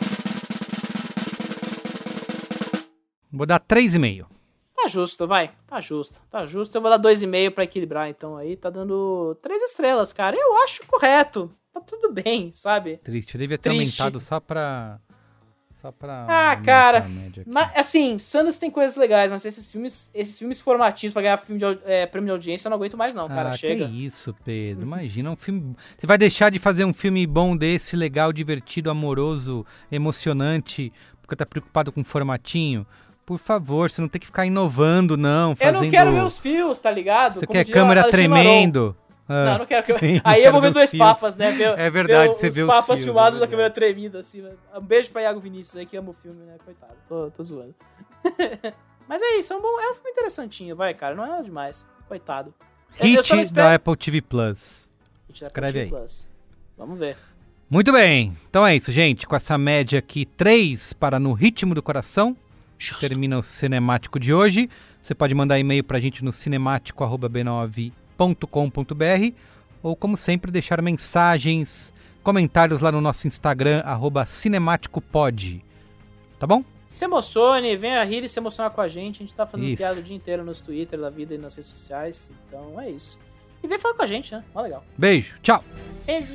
Vou dar três e meio. Tá justo, vai. Tá justo. Tá justo. Eu vou dar dois e meio pra equilibrar, então aí tá dando três estrelas, cara. Eu acho correto. Tá tudo bem, sabe? Triste. Eu devia ter Triste. aumentado só pra... Só pra... Ah, cara. Mas, assim, Sundance tem coisas legais, mas esses filmes, esses filmes formativos pra ganhar filme de, é, prêmio de audiência eu não aguento mais não, cara. Ah, Chega. Que isso, Pedro. Imagina um filme... Você vai deixar de fazer um filme bom desse, legal, divertido, amoroso, emocionante, porque tá preocupado com o formatinho? Por favor, você não tem que ficar inovando, não. Fazendo... Eu não quero ver os fios, tá ligado? Você Como quer câmera Alexandre tremendo. Ah, não, não quero que sim, Aí eu vou ver dois fios. papas, né? Ver, é verdade, ver você os vê os papas fios, filmados é da câmera tremida, assim. Um beijo pra Iago Vinícius aí, que ama o filme, né? Coitado, tô, tô zoando. Mas é isso, é um, bom, é um filme interessantinho, vai, cara. Não é nada demais. Coitado. Hit espero... da Apple T V Plus. Hit da Escreve Apple T V aí. Plus. Vamos ver. Muito bem. Então é isso, gente. Com essa média aqui, três para No Ritmo do Coração. Justo. Termina o cinemático de hoje. Você pode mandar e-mail pra gente no cinemático arroba b nove ponto com ponto b r ou, como sempre, deixar mensagens, comentários lá no nosso Instagram, arroba cinemáticopod. Tá bom? Se emocione, venha rir e se emocionar com a gente. A gente tá fazendo isso. piada o dia inteiro nos Twitter da vida e nas redes sociais. Então é isso. E vem falar com a gente, né? Ó, legal. Beijo. Tchau. Beijo.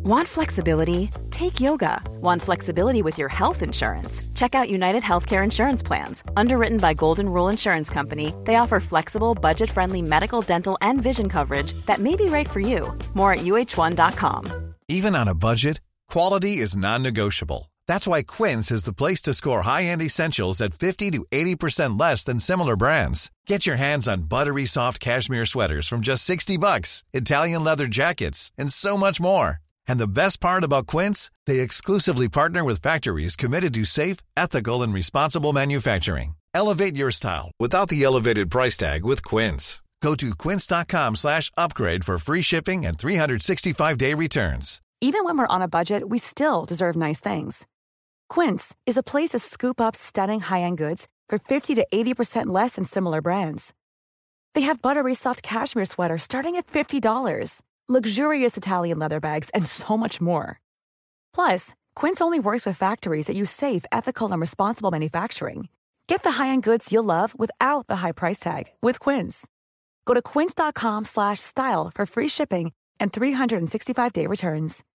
Want flexibility? Take yoga. Want flexibility with your health insurance? Check out United Healthcare Insurance Plans. Underwritten by Golden Rule Insurance Company, they offer flexible, budget-friendly medical, dental, and vision coverage that may be right for you. More at U H one dot com. Even on a budget, quality is non-negotiable. That's why Quince is the place to score high-end essentials at fifty to eighty percent less than similar brands. Get your hands on buttery soft cashmere sweaters from just sixty bucks, Italian leather jackets, and so much more. And the best part about Quince, they exclusively partner with factories committed to safe, ethical, and responsible manufacturing. Elevate your style without the elevated price tag with Quince. Go to quince.com slash upgrade for free shipping and three sixty-five day returns. Even when we're on a budget, we still deserve nice things. Quince is a place to scoop up stunning high-end goods for fifty to eighty percent less than similar brands. They have buttery soft cashmere sweaters starting at fifty dollars, luxurious Italian leather bags, and so much more. Plus, Quince only works with factories that use safe, ethical, and responsible manufacturing. Get the high-end goods you'll love without the high price tag with Quince. Go to quince.com slash style for free shipping and three sixty-five day returns.